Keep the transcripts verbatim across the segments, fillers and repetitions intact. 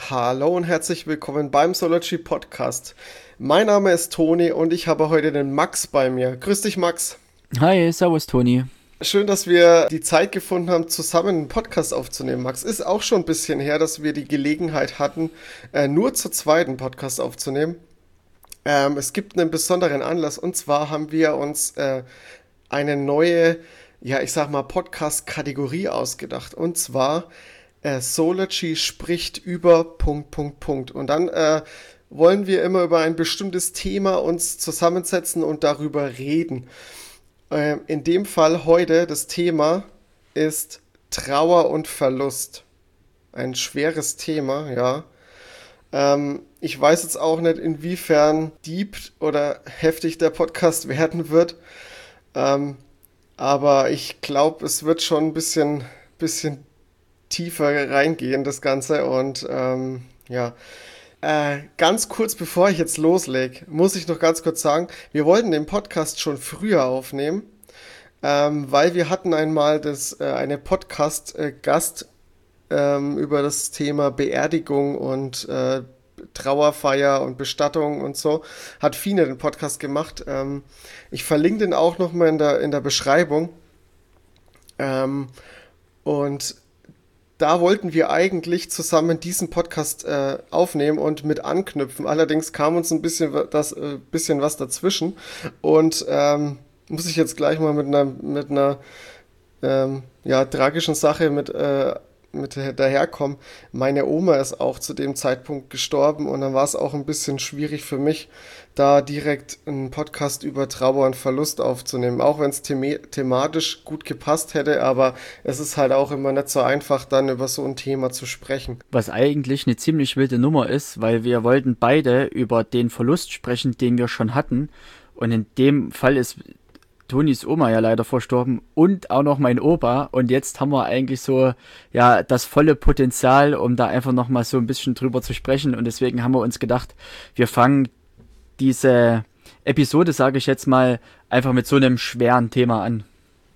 Hallo und herzlich willkommen beim Solargy Podcast. Mein Name ist Toni und ich habe heute den Max bei mir. Grüß dich, Max. Hi, servus Toni. Schön, dass wir die Zeit gefunden haben, zusammen einen Podcast aufzunehmen, Max. Ist auch schon ein bisschen her, dass wir die Gelegenheit hatten, äh, nur zu zweit einen Podcast aufzunehmen. Ähm, es gibt einen besonderen Anlass und zwar haben wir uns äh, eine neue, ja, ich sag mal, Podcast-Kategorie ausgedacht. Und zwar äh, Solargy spricht über Punkt, Punkt, Punkt. Und dann äh, wollen wir immer über ein bestimmtes Thema uns zusammensetzen und darüber reden. Ähm, in dem Fall heute das Thema ist Trauer und Verlust. Ein schweres Thema, ja. Ähm, ich weiß jetzt auch nicht, inwiefern deep oder heftig der Podcast werden wird. Ähm, aber ich glaube, es wird schon ein bisschen, bisschen tiefer reingehen, das Ganze. Und ähm, ja, äh, ganz kurz bevor ich jetzt loslege, muss ich noch ganz kurz sagen, wir wollten den Podcast schon früher aufnehmen, ähm, weil wir hatten einmal das, äh, eine Podcast-Gast ähm, über das Thema Beerdigung und äh, Trauerfeier und Bestattung und so, hat Fine den Podcast gemacht. Ähm, ich verlinke den auch nochmal in der, in der Beschreibung. Ähm, und da wollten wir eigentlich zusammen diesen Podcast äh, aufnehmen und mit anknüpfen. Allerdings kam uns ein bisschen, das, äh, bisschen was dazwischen. Und ähm, muss ich jetzt gleich mal mit einer, mit einer ähm, ja, tragischen Sache mit, äh, mit daherkommen. Meine Oma ist auch zu dem Zeitpunkt gestorben und dann war es auch ein bisschen schwierig für mich, da direkt einen Podcast über Trauer und Verlust aufzunehmen. Auch wenn es thema- thematisch gut gepasst hätte, aber es ist halt auch immer nicht so einfach, dann über so ein Thema zu sprechen. Was eigentlich eine ziemlich wilde Nummer ist, weil wir wollten beide über den Verlust sprechen, den wir schon hatten. Und in dem Fall ist Tonis Oma ja leider verstorben und auch noch mein Opa. Und jetzt haben wir eigentlich so, ja, das volle Potenzial, um da einfach nochmal so ein bisschen drüber zu sprechen. Und deswegen haben wir uns gedacht, wir fangen diese Episode, sage ich jetzt mal, einfach mit so einem schweren Thema an.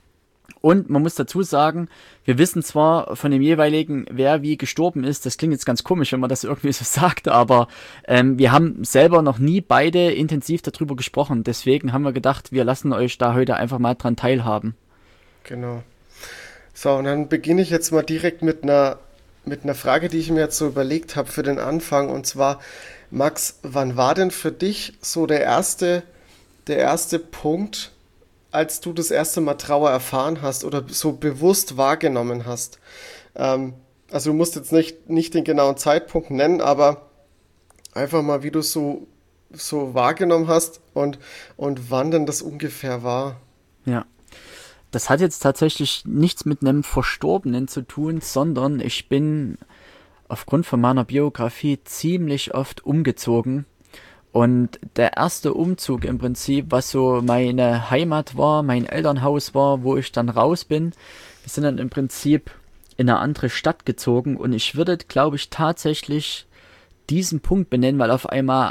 Und man muss dazu sagen, wir wissen zwar von dem jeweiligen, wer wie gestorben ist, das klingt jetzt ganz komisch, wenn man das irgendwie so sagt, aber ähm, wir haben selber noch nie beide intensiv darüber gesprochen. Deswegen haben wir gedacht, wir lassen euch da heute einfach mal dran teilhaben. Genau. So, und dann beginne ich jetzt mal direkt mit einer, mit einer Frage, die ich mir jetzt so überlegt habe für den Anfang. Und zwar, Max, wann war denn für dich so der erste, der erste Punkt, als du das erste Mal Trauer erfahren hast oder so bewusst wahrgenommen hast? Ähm, also du musst jetzt nicht, nicht den genauen Zeitpunkt nennen, aber einfach mal, wie du es so, so wahrgenommen hast und, und wann denn das ungefähr war. Ja. Das hat jetzt tatsächlich nichts mit einem Verstorbenen zu tun, sondern ich bin aufgrund von meiner Biografie ziemlich oft umgezogen. Und der erste Umzug im Prinzip, was so meine Heimat war, mein Elternhaus war, wo ich dann raus bin, wir sind dann im Prinzip in eine andere Stadt gezogen und ich würde, glaube ich, tatsächlich diesen Punkt benennen, weil auf einmal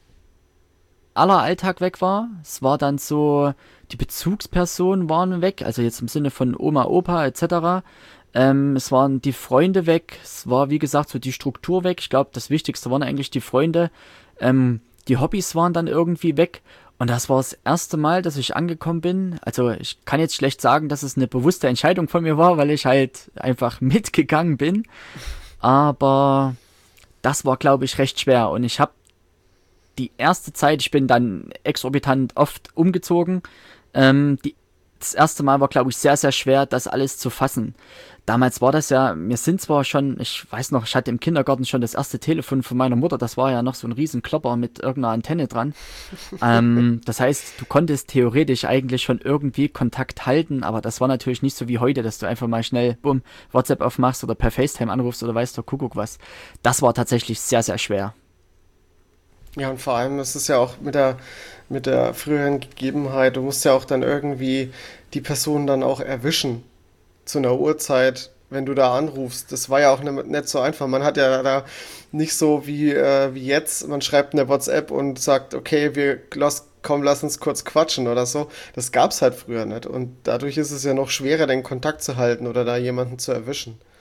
aller Alltag weg war. Es war dann so, die Bezugspersonen waren weg, also jetzt im Sinne von Oma, Opa et cetera. Ähm, es waren die Freunde weg, es war wie gesagt so die Struktur weg. Ich glaube, das Wichtigste waren eigentlich die Freunde. Ähm, die Hobbys waren dann irgendwie weg. Und das war das erste Mal, dass ich angekommen bin. Also ich kann jetzt schlecht sagen, dass es eine bewusste Entscheidung von mir war, weil ich halt einfach mitgegangen bin. Aber das war, glaube ich, recht schwer. Und ich habe die erste Zeit, ich bin dann exorbitant oft umgezogen. Ähm, die, das erste Mal war, glaube ich, sehr, sehr schwer, das alles zu fassen. Damals war das ja, wir sind zwar schon, ich weiß noch, ich hatte im Kindergarten schon das erste Telefon von meiner Mutter, das war ja noch so ein riesen Klopper mit irgendeiner Antenne dran. Ähm, das heißt, du konntest theoretisch eigentlich schon irgendwie Kontakt halten, aber das war natürlich nicht so wie heute, dass du einfach mal schnell, bumm, WhatsApp aufmachst oder per FaceTime anrufst oder weißt du, Kuckuck was. Das war tatsächlich sehr, sehr schwer. Ja, und vor allem ist es ja auch mit der, mit der früheren Gegebenheit, du musst ja auch dann irgendwie die Person dann auch erwischen zu einer Uhrzeit, wenn du da anrufst. Das war ja auch ne- nicht so einfach. Man hat ja da nicht so wie, äh, wie jetzt, man schreibt eine WhatsApp und sagt, okay, wir lass, komm, lass uns kurz quatschen oder so. Das gab's halt früher nicht. Und dadurch ist es ja noch schwerer, den Kontakt zu halten oder da jemanden zu erwischen.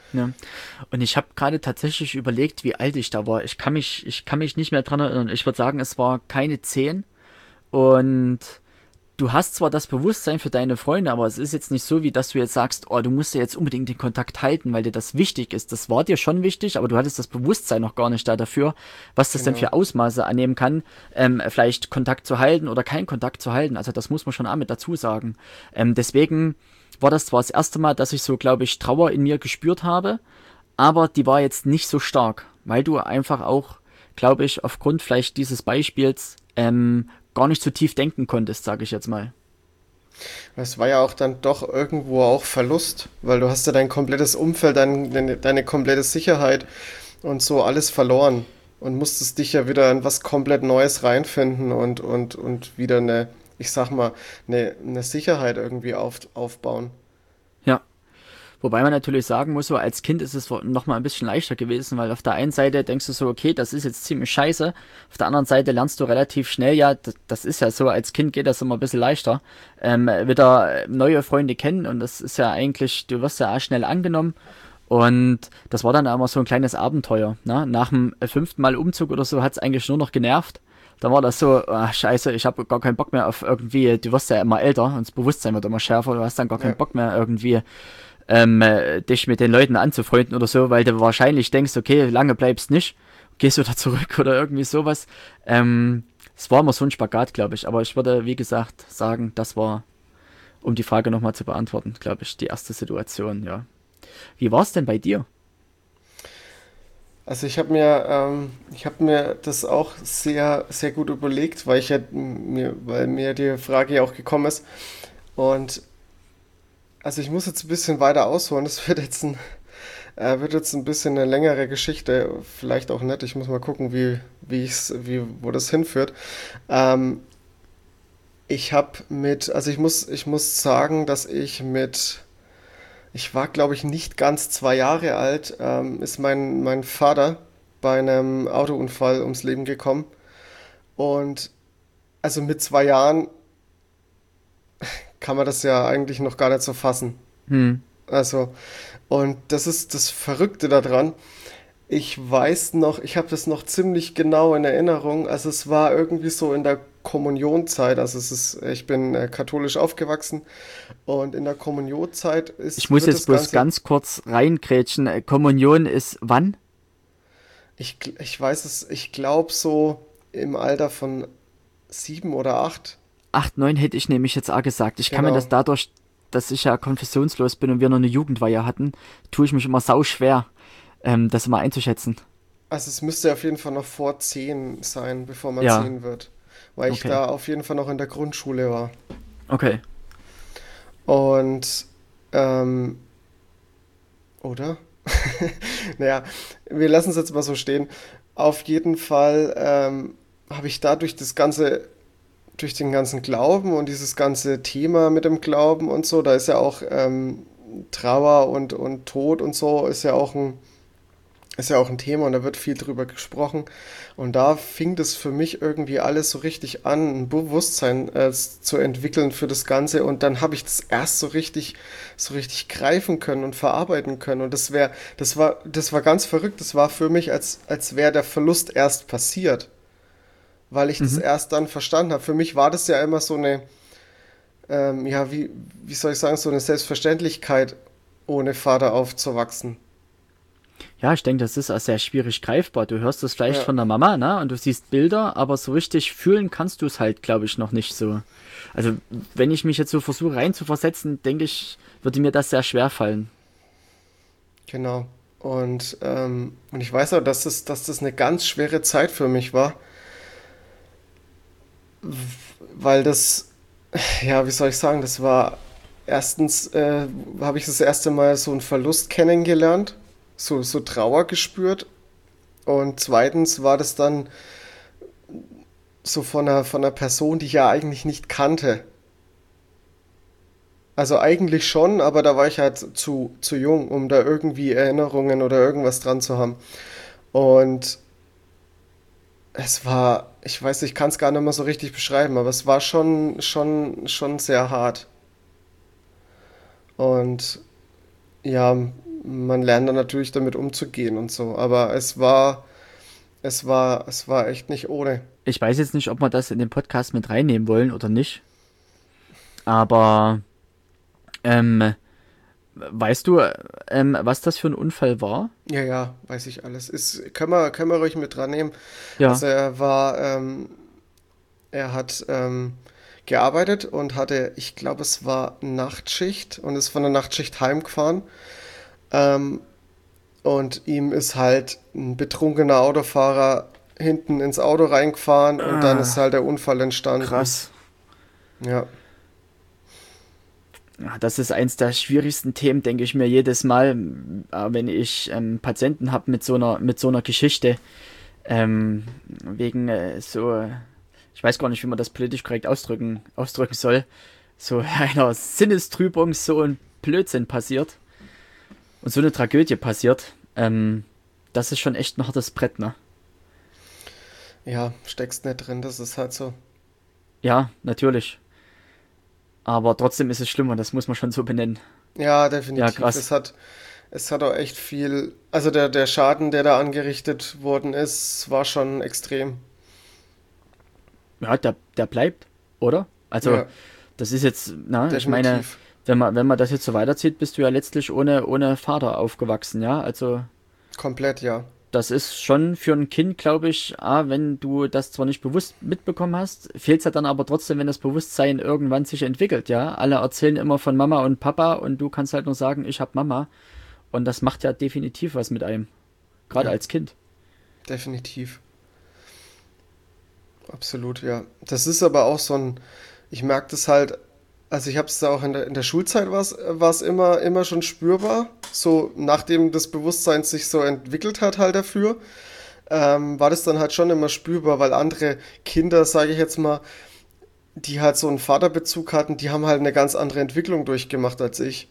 Ja. Und ich habe gerade tatsächlich überlegt, wie alt ich da war. Ich kann mich, ich kann mich nicht mehr dran erinnern. Ich würde sagen, es war keine zehn. Und du hast zwar das Bewusstsein für deine Freunde, aber es ist jetzt nicht so, wie dass du jetzt sagst, oh, du musst ja jetzt unbedingt den Kontakt halten, weil dir das wichtig ist. Das war dir schon wichtig, aber du hattest das Bewusstsein noch gar nicht da dafür, was das denn Genau. für Ausmaße annehmen kann, ähm, vielleicht Kontakt zu halten oder keinen Kontakt zu halten. Also das muss man schon auch mit dazu sagen. Ähm, deswegen war das zwar das erste Mal, dass ich so, glaube ich, Trauer in mir gespürt habe, aber die war jetzt nicht so stark, weil du einfach auch, glaube ich, aufgrund vielleicht dieses Beispiels ähm, gar nicht so tief denken konntest, sage ich jetzt mal. Es war ja auch dann doch irgendwo auch Verlust, weil du hast ja dein komplettes Umfeld, dein, deine, deine komplette Sicherheit und so alles verloren und musstest dich ja wieder in was komplett Neues reinfinden und, und, und wieder eine, ich sag mal, eine, eine Sicherheit irgendwie auf, aufbauen. Ja, wobei man natürlich sagen muss, so als Kind ist es noch mal ein bisschen leichter gewesen, weil auf der einen Seite denkst du so, okay, das ist jetzt ziemlich scheiße. Auf der anderen Seite lernst du relativ schnell, ja, das, das ist ja so, als Kind geht das immer ein bisschen leichter, ähm, wieder neue Freunde kennen und das ist ja eigentlich, du wirst ja auch schnell angenommen. Und das war dann immer so ein kleines Abenteuer. Ne? Nach dem fünften Mal Umzug oder so hat es eigentlich nur noch genervt. Dann war das so, ah, scheiße, ich habe gar keinen Bock mehr auf irgendwie, du wirst ja immer älter und das Bewusstsein wird immer schärfer, du hast dann gar keinen Ja. Bock mehr irgendwie ähm, äh, dich mit den Leuten anzufreunden oder so, weil du wahrscheinlich denkst, okay, lange bleibst nicht, gehst du da zurück oder irgendwie sowas. Ähm, es war immer so ein Spagat, glaube ich, aber ich würde, wie gesagt, sagen, das war, um die Frage nochmal zu beantworten, glaube ich, die erste Situation, ja. Wie war es denn bei dir? Also ich habe mir, ähm, ich habe mir das auch sehr, sehr gut überlegt, weil ich ja mir, weil mir die Frage ja auch gekommen ist. Und also ich muss jetzt ein bisschen weiter ausholen. Das wird jetzt ein, äh, wird jetzt ein bisschen eine längere Geschichte, vielleicht auch nicht. Ich muss mal gucken, wie, wie ich's, wie, wo das hinführt. Ähm, ich habe mit, also ich muss, ich muss sagen, dass ich mit, ich war glaube ich nicht ganz zwei Jahre alt, ähm, ist mein, mein Vater bei einem Autounfall ums Leben gekommen. Und also mit zwei Jahren kann man das ja eigentlich noch gar nicht so fassen. Hm. Also, und das ist das Verrückte daran. Ich weiß noch, ich habe das noch ziemlich genau in Erinnerung. Also es war irgendwie so in der Kommunionzeit. Also es ist, ich bin äh, katholisch aufgewachsen und in der Kommunionzeit Ich ist, muss wird jetzt das bloß Ganze, ganz kurz reinkrätschen. Äh, Kommunion ist wann? ich, ich weiß es, ich glaube so im Alter von sieben oder acht. Acht, neun hätte ich nämlich jetzt auch gesagt. Ich kann mir das Genau. dadurch, dass ich ja konfessionslos bin und wir noch eine Jugendweihe hatten, tue ich mich immer sau schwer, ähm, das immer einzuschätzen. Also es müsste auf jeden Fall noch vor zehn sein, bevor man Ja, zehn wird. Weil ich okay. da auf jeden Fall noch in der Grundschule war. Okay. Und, ähm, oder? Naja, wir lassen es jetzt mal so stehen. Auf jeden Fall ähm, habe ich dadurch das ganze, durch den ganzen Glauben und dieses ganze Thema mit dem Glauben und so, da ist ja auch ähm, Trauer und, und Tod und so, ist ja auch ein ist ja auch ein Thema und da wird viel drüber gesprochen. Und da fing das für mich irgendwie alles so richtig an, ein Bewusstsein äh, zu entwickeln für das Ganze. Und dann habe ich das erst so richtig, so richtig greifen können und verarbeiten können. Und das wäre, das war, das war ganz verrückt. Das war für mich, als, als wäre der Verlust erst passiert, weil ich das Mhm. erst dann verstanden habe. Für mich war das ja immer so eine, ähm, ja, wie, wie soll ich sagen, so eine Selbstverständlichkeit, ohne Vater aufzuwachsen. Ja, ich denke, das ist auch sehr schwierig greifbar. Du hörst das vielleicht Ja. von der Mama, ne? Und du siehst Bilder, aber so richtig fühlen kannst du es halt, glaube ich, noch nicht so. Also, wenn ich mich jetzt so versuche reinzuversetzen, denke ich, würde mir das sehr schwer fallen. Genau. Und, ähm, und ich weiß auch, dass das, dass das eine ganz schwere Zeit für mich war, weil das, ja, wie soll ich sagen, das war erstens, äh, habe ich das erste Mal so einen Verlust kennengelernt, so, so Trauer gespürt. Und zweitens war das dann so von einer, von einer Person, die ich ja eigentlich nicht kannte. Also eigentlich schon, aber da war ich halt zu, zu jung, um da irgendwie Erinnerungen oder irgendwas dran zu haben. Und es war, ich weiß, ich kann es gar nicht mehr so richtig beschreiben, aber es war schon, schon, schon sehr hart. Und ja, man lernt dann natürlich damit umzugehen und so. Aber es war, es war, es war echt nicht ohne. Ich weiß jetzt nicht, ob wir das in den Podcast mit reinnehmen wollen oder nicht, aber ähm, weißt du, ähm, was das für ein Unfall war? Ja, ja, weiß ich alles. Ist, können wir, können wir ruhig mit dran nehmen. Ja, Also er war, ähm, er hat ähm, gearbeitet und hatte, ich glaube, es war Nachtschicht und ist von der Nachtschicht heimgefahren. Ähm, und ihm ist halt ein betrunkener Autofahrer hinten ins Auto reingefahren und dann ist ah, halt der Unfall entstanden. krass. Ja, Ja, das ist eins der schwierigsten Themen, denke ich mir jedes Mal, äh, wenn ich ähm, Patienten habe mit so einer mit so einer Geschichte. Ähm, wegen äh, so, ich weiß gar nicht, wie man das politisch korrekt ausdrücken, ausdrücken soll, so einer Sinnestrübung so ein Blödsinn passiert und so eine Tragödie passiert. Ähm, das ist schon echt ein hartes Brett, ne? ja, steckst nicht drin, das ist halt so. Ja, natürlich. Aber trotzdem ist es schlimm und das muss man schon so benennen. Ja, Ja, definitiv. krass. Es hat, es hat auch echt viel, also der, der Schaden, der da angerichtet worden ist, war schon extrem. Ja, der, der bleibt, oder? Also, Ja, das ist jetzt, na, ich meine, definitiv. wenn man, wenn man das jetzt so weiterzieht, bist du ja letztlich ohne, ohne Vater aufgewachsen, ja? Also, Komplett, ja. das ist schon für ein Kind, glaube ich, ah, wenn du das zwar nicht bewusst mitbekommen hast, fehlt es ja dann aber trotzdem, wenn das Bewusstsein irgendwann sich entwickelt, ja? Alle erzählen immer von Mama und Papa und du kannst halt nur sagen, ich hab Mama. Und das macht ja definitiv was mit einem, gerade Ja, als Kind. definitiv. Absolut, ja. Das ist aber auch so ein, ich merke das halt, also ich habe es auch in der, in der Schulzeit war es immer, immer schon spürbar, so nachdem das Bewusstsein sich so entwickelt hat halt dafür, ähm, war das dann halt schon immer spürbar, weil andere Kinder, sage ich jetzt mal, die halt so einen Vaterbezug hatten, die haben halt eine ganz andere Entwicklung durchgemacht als ich.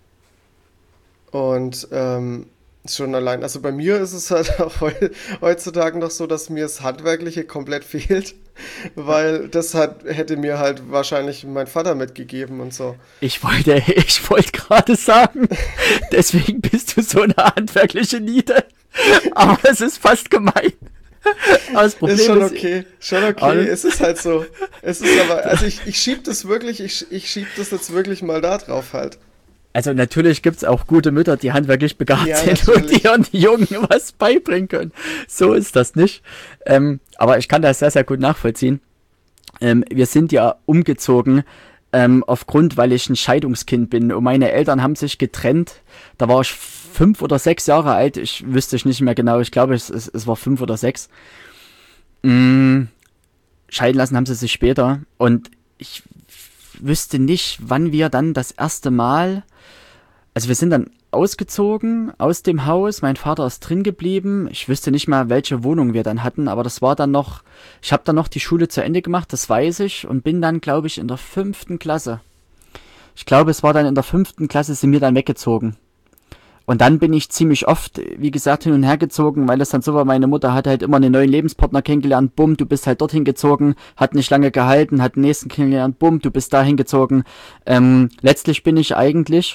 Und ähm, schon allein, also bei mir ist es halt auch heu, heutzutage noch so, dass mir das Handwerkliche komplett fehlt, weil das hat, hätte mir halt wahrscheinlich mein Vater mitgegeben und so. Ich wollte, ich wollte gerade sagen, deswegen bist du so eine handwerkliche Niete. Aber es ist fast gemein. Aber das Ist Problem schon ist, okay, schon okay, es ist halt so. Es ist aber, also ich, ich schieb das wirklich, ich, ich schieb das jetzt wirklich mal da drauf halt. also natürlich gibt es auch gute Mütter, die handwerklich begabt Ja, sind und die natürlich. ihren Jungen was beibringen können. So ist das nicht. Ähm, aber ich kann das sehr, sehr gut nachvollziehen. Ähm, wir sind ja umgezogen ähm, aufgrund, weil ich ein Scheidungskind bin. Und meine Eltern haben sich getrennt. Da war ich fünf oder sechs Jahre alt. Ich wüsste ich nicht mehr genau. Ich glaube, es, es, es war fünf oder sechs. Mm, scheiden lassen haben sie sich später. Und ich wüsste nicht, wann wir dann das erste Mal, also wir sind dann ausgezogen aus dem Haus, mein Vater ist drin geblieben, ich wüsste nicht mal, welche Wohnung wir dann hatten, aber das war dann noch, ich habe dann noch die Schule zu Ende gemacht, das weiß ich, und bin dann, glaube ich, in der fünften Klasse. Ich glaube, es war dann in der fünften Klasse, sind wir dann weggezogen. Und dann bin ich ziemlich oft, wie gesagt, hin und her gezogen, weil das dann so war, meine Mutter hat halt immer einen neuen Lebenspartner kennengelernt, bumm, du bist halt dorthin gezogen, hat nicht lange gehalten, hat den nächsten kennengelernt, bumm, du bist dahin gezogen. Ähm, letztlich bin ich eigentlich,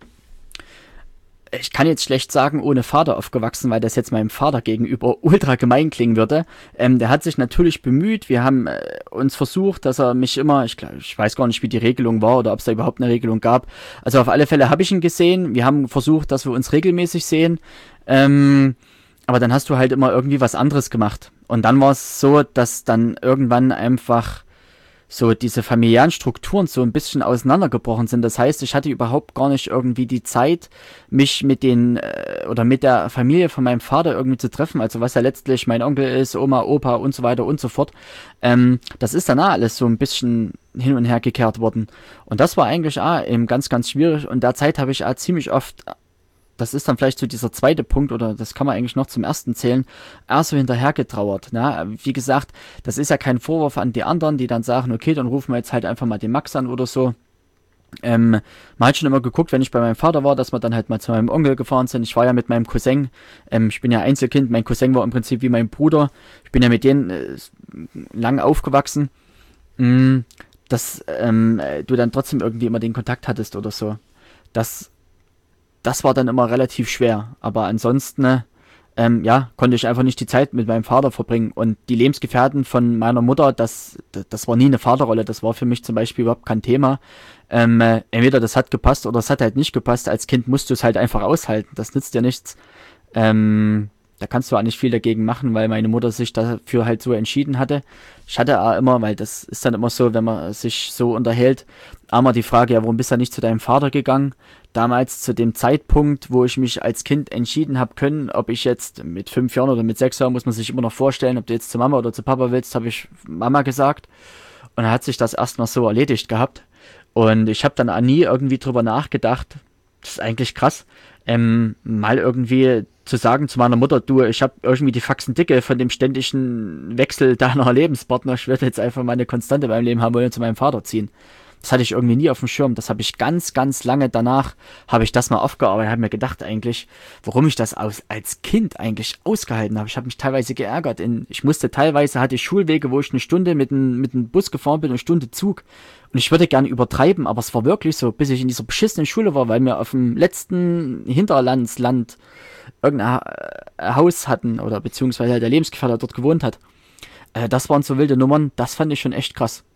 ich kann jetzt schlecht sagen, ohne Vater aufgewachsen, weil das jetzt meinem Vater gegenüber ultra gemein klingen würde. Ähm, der hat sich natürlich bemüht. Wir haben äh, uns versucht, dass er mich immer, ich, glaub, ich weiß gar nicht, wie die Regelung war oder ob es da überhaupt eine Regelung gab. Also auf alle Fälle habe ich ihn gesehen. Wir haben versucht, dass wir uns regelmäßig sehen. Ähm, aber dann hast du halt immer irgendwie was anderes gemacht. Und dann war es so, dass dann irgendwann einfach so diese familiären Strukturen so ein bisschen auseinandergebrochen sind. Das heißt, ich hatte überhaupt gar nicht irgendwie die Zeit, mich mit den äh, oder mit der Familie von meinem Vater irgendwie zu treffen. Also was ja letztlich mein Onkel ist, Oma, Opa und so weiter und so fort. Ähm, das ist danach alles so ein bisschen hin und her gekehrt worden. Und das war eigentlich auch eben ganz, ganz schwierig. Und derzeit habe ich auch ziemlich oft, das ist dann vielleicht so dieser zweite Punkt, oder das kann man eigentlich noch zum ersten zählen, eher so hinterhergetrauert. Ne? Wie gesagt, das ist ja kein Vorwurf an die anderen, die dann sagen, okay, dann rufen wir jetzt halt einfach mal den Max an oder so. Ähm, man hat schon immer geguckt, wenn ich bei meinem Vater war, dass wir dann halt mal zu meinem Onkel gefahren sind. Ich war ja mit meinem Cousin, ähm, ich bin ja Einzelkind, mein Cousin war im Prinzip wie mein Bruder. Ich bin ja mit denen äh, lang aufgewachsen. Mm, dass ähm, du dann trotzdem irgendwie immer den Kontakt hattest oder so. Das das war dann immer relativ schwer. Aber ansonsten, ähm, ja, konnte ich einfach nicht die Zeit mit meinem Vater verbringen. Und die Lebensgefährten von meiner Mutter, das, das war nie eine Vaterrolle. Das war für mich zum Beispiel überhaupt kein Thema. Ähm, äh, entweder das hat gepasst oder es hat halt nicht gepasst. Als Kind musst du es halt einfach aushalten. Das nützt dir nichts. Ähm, da kannst du auch nicht viel dagegen machen, weil meine Mutter sich dafür halt so entschieden hatte. Ich hatte auch immer, weil das ist dann immer so, wenn man sich so unterhält, einmal die Frage, ja, warum bist du nicht zu deinem Vater gegangen? Damals zu dem Zeitpunkt, wo ich mich als Kind entschieden habe können, ob ich jetzt mit fünf Jahren oder mit sechs Jahren, muss man sich immer noch vorstellen, ob du jetzt zu Mama oder zu Papa willst, habe ich Mama gesagt. Und dann hat sich das erstmal so erledigt gehabt. Und ich habe dann auch nie irgendwie drüber nachgedacht, das ist eigentlich krass, ähm, mal irgendwie zu sagen zu meiner Mutter, du, ich habe irgendwie die Faxen dicke von dem ständigen Wechsel deiner Lebenspartner, ich werde jetzt einfach mal eine Konstante beim Leben haben wollen und zu meinem Vater ziehen. Das hatte ich irgendwie nie auf dem Schirm. Das habe ich ganz, ganz lange danach, habe ich das mal aufgearbeitet, habe mir gedacht eigentlich, warum ich das aus, als Kind eigentlich ausgehalten habe. Ich habe mich teilweise geärgert. In, ich musste teilweise, hatte ich Schulwege, wo ich eine Stunde mit dem mit dem Bus gefahren bin, eine Stunde Zug. Und ich würde gerne übertreiben, aber es war wirklich so, bis ich in dieser beschissenen Schule war, weil wir auf dem letzten Hinterlandsland irgendein Haus hatten oder beziehungsweise halt der Lebensgefährte dort gewohnt hat. Äh, das waren so wilde Nummern, das fand ich schon echt krass.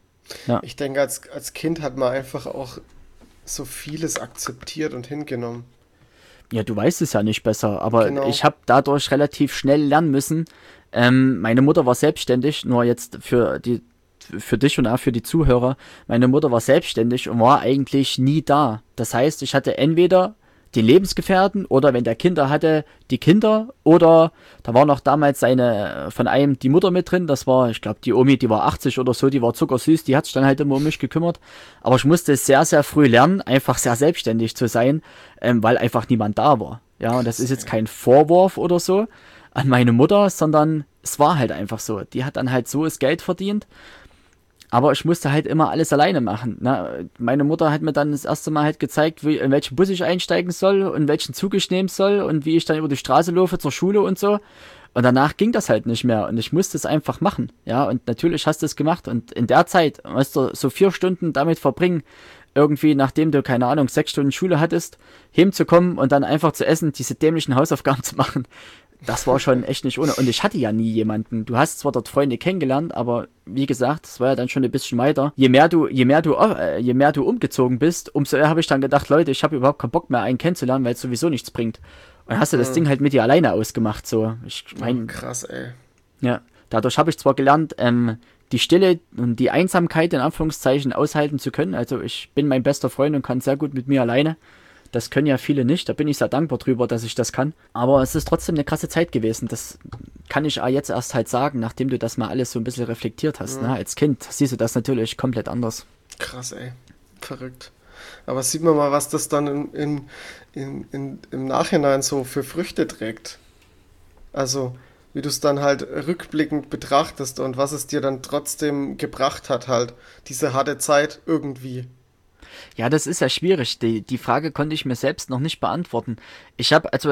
Ja. Ich denke, als, als Kind hat man einfach auch so vieles akzeptiert und hingenommen. Ja, du weißt es ja nicht besser, aber Genau. ich habe dadurch relativ schnell lernen müssen. Ähm, meine Mutter war selbstständig, nur jetzt für die für dich und auch für die Zuhörer. Meine Mutter war selbstständig und war eigentlich nie da. Das heißt, ich hatte entweder den Lebensgefährten oder wenn der Kinder hatte, die Kinder oder da war noch damals seine von einem die Mutter mit drin, das war, ich glaube, die Omi, die war achtzig oder so, die war zuckersüß, die hat sich dann halt immer um mich gekümmert, aber ich musste sehr, sehr früh lernen, einfach sehr selbstständig zu sein, ähm, weil einfach niemand da war. Ja, und das ist jetzt kein Vorwurf oder so an meine Mutter, sondern es war halt einfach so. Die hat dann halt so das Geld verdient. Aber ich musste halt immer alles alleine machen. Ne? Meine Mutter hat mir dann das erste Mal halt gezeigt, wie, in welchen Bus ich einsteigen soll und welchen Zug ich nehmen soll und wie ich dann über die Straße laufe zur Schule und so. Und danach ging das halt nicht mehr und ich musste es einfach machen. Ja, und natürlich hast du es gemacht und in der Zeit musst du so vier Stunden damit verbringen, irgendwie, nachdem du, keine Ahnung, sechs Stunden Schule hattest, heimzukommen und dann einfach zu essen, diese dämlichen Hausaufgaben zu machen. Das war schon echt nicht ohne. Und ich hatte ja nie jemanden. Du hast zwar dort Freunde kennengelernt, aber wie gesagt, es war ja dann schon ein bisschen weiter. Je mehr du, je mehr du, äh, je mehr du umgezogen bist, umso eher habe ich dann gedacht, Leute, ich habe überhaupt keinen Bock mehr, einen kennenzulernen, weil es sowieso nichts bringt. Und dann hast du das Mhm. Ding halt mit dir alleine ausgemacht, so. Ich Oh, mein, krass, ey. ja. Dadurch habe ich zwar gelernt, ähm, die Stille und die Einsamkeit in Anführungszeichen aushalten zu können. Also ich bin mein bester Freund und kann sehr gut mit mir alleine. Das können ja viele nicht, da bin ich sehr dankbar drüber, dass ich das kann. Aber es ist trotzdem eine krasse Zeit gewesen. Das kann ich auch jetzt erst halt sagen, nachdem du das mal alles so ein bisschen reflektiert hast. Mhm. Ne? Als Kind siehst du das natürlich komplett anders. Krass, ey. Verrückt. Aber sieht man mal, was das dann in, in, in, in, im Nachhinein so für Früchte trägt. Also, wie du es dann halt rückblickend betrachtest und was es dir dann trotzdem gebracht hat, halt, diese harte Zeit irgendwie. Ja, das ist ja schwierig. Die, die Frage konnte ich mir selbst noch nicht beantworten. Ich habe, also,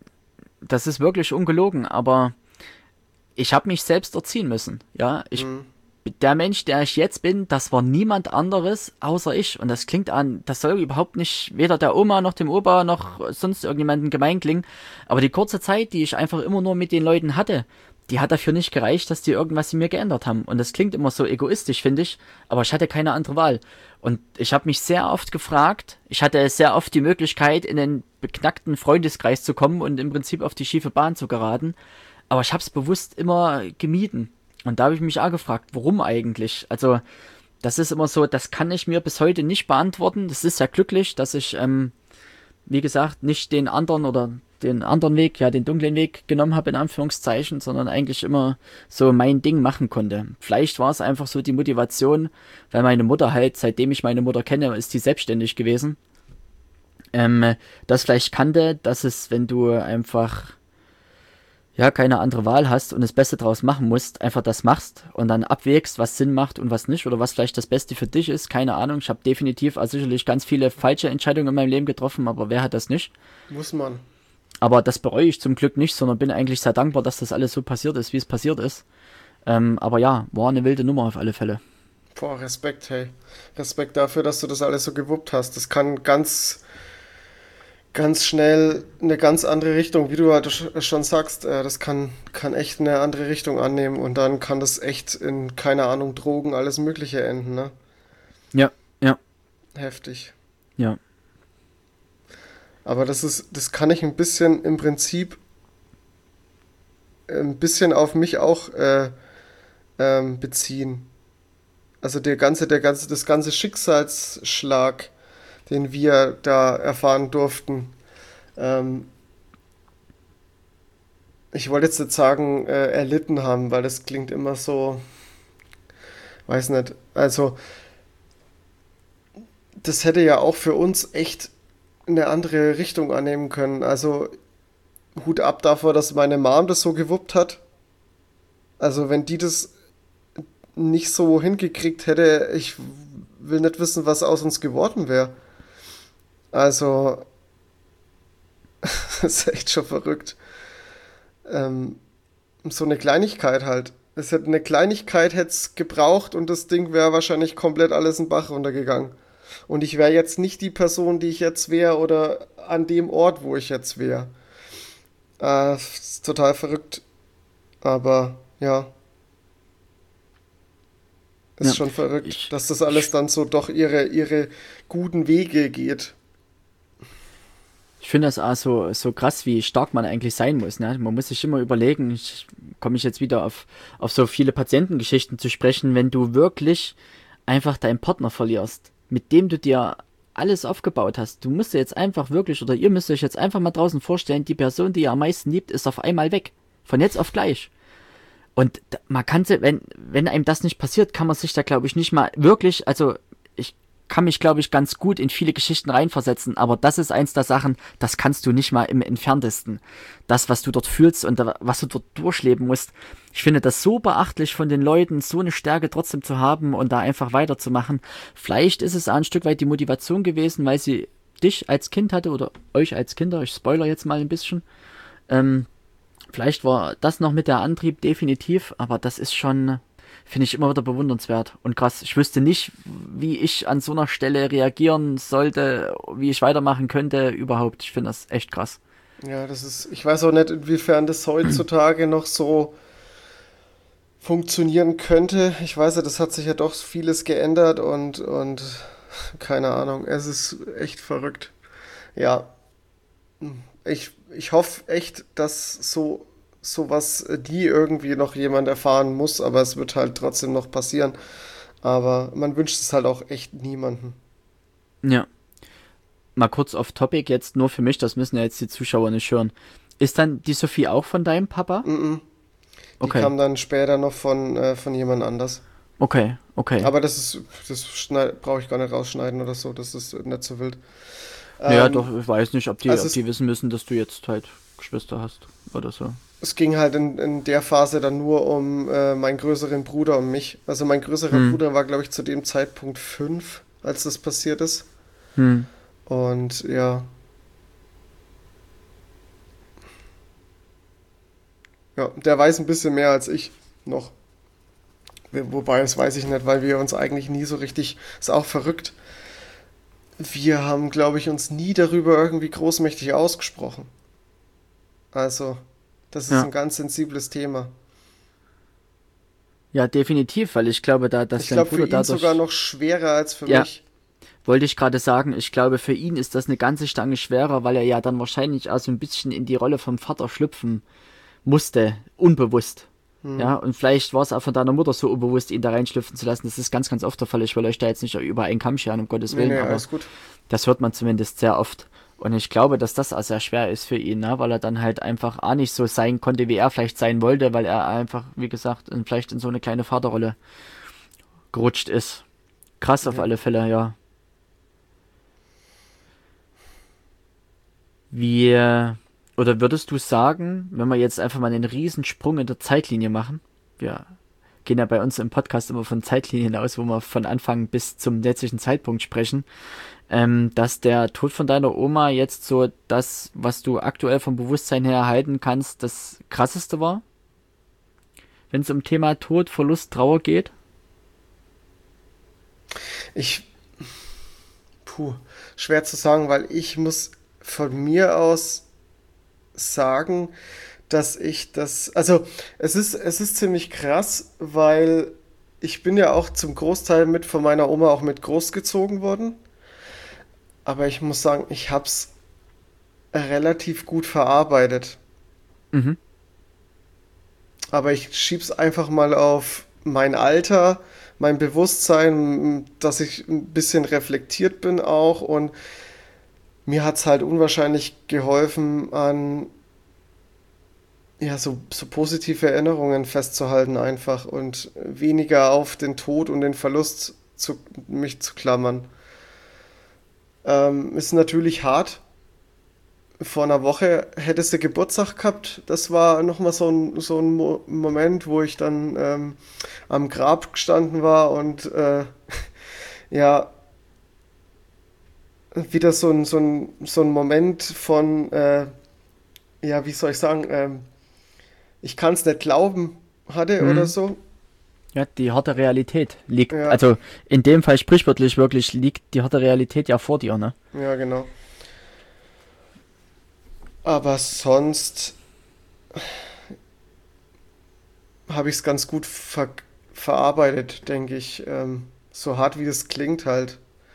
das ist wirklich ungelogen, aber ich habe mich selbst erziehen müssen. Ja, ich Mhm. der Mensch, der ich jetzt bin, das war niemand anderes außer ich. Und das klingt an, das soll überhaupt nicht weder der Oma noch dem Opa noch sonst irgendjemandem gemein klingen. Aber die kurze Zeit, die ich einfach immer nur mit den Leuten hatte, die hat dafür nicht gereicht, dass die irgendwas in mir geändert haben. Und das klingt immer so egoistisch, finde ich. Aber ich hatte keine andere Wahl. Und ich habe mich sehr oft gefragt, ich hatte sehr oft die Möglichkeit, in einen beknackten Freundeskreis zu kommen und im Prinzip auf die schiefe Bahn zu geraten. Aber ich habe es bewusst immer gemieden. Und da habe ich mich auch gefragt, warum eigentlich? Also, das ist immer so, das kann ich mir bis heute nicht beantworten. Das ist ja glücklich, dass ich, ähm, wie gesagt, nicht den anderen oder den anderen Weg, ja, den dunklen Weg genommen habe, in Anführungszeichen, sondern eigentlich immer so mein Ding machen konnte. Vielleicht war es einfach so die Motivation, weil meine Mutter halt, seitdem ich meine Mutter kenne, ist die selbstständig gewesen. Ähm, das vielleicht kannte, dass es, wenn du einfach ja, keine andere Wahl hast und das Beste draus machen musst, einfach das machst und dann abwägst, was Sinn macht und was nicht oder was vielleicht das Beste für dich ist, keine Ahnung. Ich habe definitiv also sicherlich ganz viele falsche Entscheidungen in meinem Leben getroffen, aber wer hat das nicht? Muss man. Aber das bereue ich zum Glück nicht, sondern bin eigentlich sehr dankbar, dass das alles so passiert ist, wie es passiert ist. Ähm, aber ja, war eine wilde Nummer auf alle Fälle. Boah, Respekt, hey. Respekt dafür, dass du das alles so gewuppt hast. Das kann ganz, ganz schnell eine ganz andere Richtung, wie du halt sch- schon sagst, äh, das kann, kann echt eine andere Richtung annehmen und dann kann das echt in, keine Ahnung, Drogen, alles Mögliche enden, ne? Ja, ja, Heftig. ja. Aber das ist, das kann ich ein bisschen im Prinzip ein bisschen auf mich auch äh, ähm, beziehen. Also der ganze, der ganze, das ganze Schicksalsschlag, den wir da erfahren durften. Ähm, Ich wollte jetzt nicht sagen, äh, erlitten haben, weil das klingt immer so, weiß nicht. Also, das hätte ja auch für uns echt eine andere Richtung annehmen können. Also, Hut ab davor, dass meine Mom das so gewuppt hat. Also, wenn die das nicht so hingekriegt hätte, ich will nicht wissen, was aus uns geworden wäre. Also, das ist echt schon verrückt. Ähm, so eine Kleinigkeit halt. Es hätte eine Kleinigkeit hätte es gebraucht und das Ding wäre wahrscheinlich komplett alles in den Bach runtergegangen. Und ich wäre jetzt nicht die Person, die ich jetzt wäre oder an dem Ort, wo ich jetzt wäre. Äh, ist total verrückt. Aber ja, ist Ja, schon verrückt, ich, dass das alles ich, dann so doch ihre, ihre guten Wege geht. ich finde das auch so, so krass, wie stark man eigentlich sein muss. Ne? Man muss sich immer überlegen, ich komme ich jetzt wieder auf, auf so viele Patientengeschichten zu sprechen, wenn du wirklich einfach deinen Partner verlierst, mit dem du dir alles aufgebaut hast. Du musst dir jetzt einfach wirklich, oder ihr müsst euch jetzt einfach mal draußen vorstellen, die Person, die ihr am meisten liebt, ist auf einmal weg. Von jetzt auf gleich. Und man kann, wenn, wenn einem das nicht passiert, kann man sich da, glaube ich, nicht mal wirklich, also ich kann mich, glaube ich, ganz gut in viele Geschichten reinversetzen, aber das ist eins der Sachen, das kannst du nicht mal im Entferntesten. Das, was du dort fühlst und was du dort durchleben musst. Ich finde das so beachtlich von den Leuten, so eine Stärke trotzdem zu haben und da einfach weiterzumachen. Vielleicht ist es auch ein Stück weit die Motivation gewesen, weil sie dich als Kind hatte oder euch als Kinder, ich spoiler jetzt mal ein bisschen, ähm, vielleicht war das noch mit der Antrieb definitiv, aber das ist schon, finde ich immer wieder bewundernswert und krass. Ich wüsste nicht, wie ich an so einer Stelle reagieren sollte, wie ich weitermachen könnte, überhaupt. Ich finde das echt krass. Ja, das ist, ich weiß auch nicht, inwiefern das heutzutage noch so funktionieren könnte. Ich weiß ja, das hat sich ja doch vieles geändert und, und keine Ahnung, es ist echt verrückt. Ja, ich, ich hoffe echt, dass so sowas nie irgendwie noch jemand erfahren muss, aber es wird halt trotzdem noch passieren. Aber man wünscht es halt auch echt niemanden. Ja, mal kurz off Topic jetzt, nur für mich, das müssen ja jetzt die Zuschauer nicht hören. Ist dann die Sophie auch von deinem Papa? Mm-mm. Die Okay, kam dann später noch von, äh, von jemand anders. okay, okay. Aber das ist, das brauche ich gar nicht rausschneiden oder so, das ist nicht so wild. Naja, Ähm, doch, ich weiß nicht, ob die, also ob es, die wissen müssen, dass du jetzt halt Geschwister hast oder so. es ging halt in, in der Phase dann nur um äh, meinen größeren Bruder und mich. Also mein größerer Hm, Bruder war, glaube ich, zu dem Zeitpunkt fünf, als das passiert ist. hm. Und ja, ja, der weiß ein bisschen mehr als ich noch. Wobei, das weiß ich nicht, weil wir uns eigentlich nie so richtig, ist auch verrückt. Wir haben, glaube ich, uns nie darüber irgendwie großmächtig ausgesprochen. Also, das ist Ja. ein ganz sensibles Thema. Ja, definitiv, weil ich glaube, da, dass Ich dein glaube, für Bruder ihn sogar dadurch, noch schwerer als für ja, mich. wollte ich gerade sagen, ich glaube, für ihn ist das eine ganze Stange schwerer, weil er ja dann wahrscheinlich auch so ein bisschen in die Rolle vom Vater schlüpfen musste, unbewusst. Hm. Ja, und vielleicht war es auch von deiner Mutter so unbewusst, ihn da reinschlüpfen zu lassen. Das ist ganz, ganz oft der Fall. Ich will euch da jetzt nicht über einen Kamm scheren, um Gottes Nee, Willen, nee, aber alles gut. das hört man zumindest sehr oft. Und ich glaube, dass das auch sehr schwer ist für ihn, ne? Weil er dann halt einfach auch nicht so sein konnte, wie er vielleicht sein wollte, weil er einfach, wie gesagt, in, vielleicht in so eine kleine Vaterrolle gerutscht ist. Krass auf Ja. alle Fälle, ja. Wie, äh, oder würdest du sagen, wenn wir jetzt einfach mal einen Riesensprung in der Zeitlinie machen, wir gehen ja bei uns im Podcast immer von Zeitlinien aus, wo wir von Anfang bis zum jetzigen Zeitpunkt sprechen, ähm, dass der Tod von deiner Oma jetzt so das, was du aktuell vom Bewusstsein her erhalten kannst, das krasseste war, wenn es um Thema Tod, Verlust, Trauer geht? Ich, puh, schwer zu sagen, weil ich muss von mir aus sagen, dass ich das, also es ist, es ist ziemlich krass, weil ich bin ja auch zum Großteil mit von meiner Oma auch mit großgezogen worden, aber ich muss sagen, ich habe es relativ gut verarbeitet. Mhm. Aber ich schieb's einfach mal auf mein Alter, mein Bewusstsein, dass ich ein bisschen reflektiert bin auch und mir hat's halt unwahrscheinlich geholfen, an ja, so, so positive Erinnerungen festzuhalten einfach und weniger auf den Tod und den Verlust zu, mich zu klammern. Ähm, ist natürlich hart. Vor einer Woche hättest du Geburtstag gehabt. Das war nochmal so ein, so ein Mo Moment, wo ich dann ähm, am Grab gestanden war und äh, ja, wieder so ein, so ein, so ein Moment von, äh, ja, wie soll ich sagen, ähm, ich kann es nicht glauben hatte oder Mhm. so. Ja, die harte Realität liegt, Ja, also in dem Fall sprichwörtlich wirklich, liegt die harte Realität ja vor dir, ne? ja, genau. Aber sonst habe ich es ganz gut ver verarbeitet, denke ich. Ähm, so hart wie das klingt halt.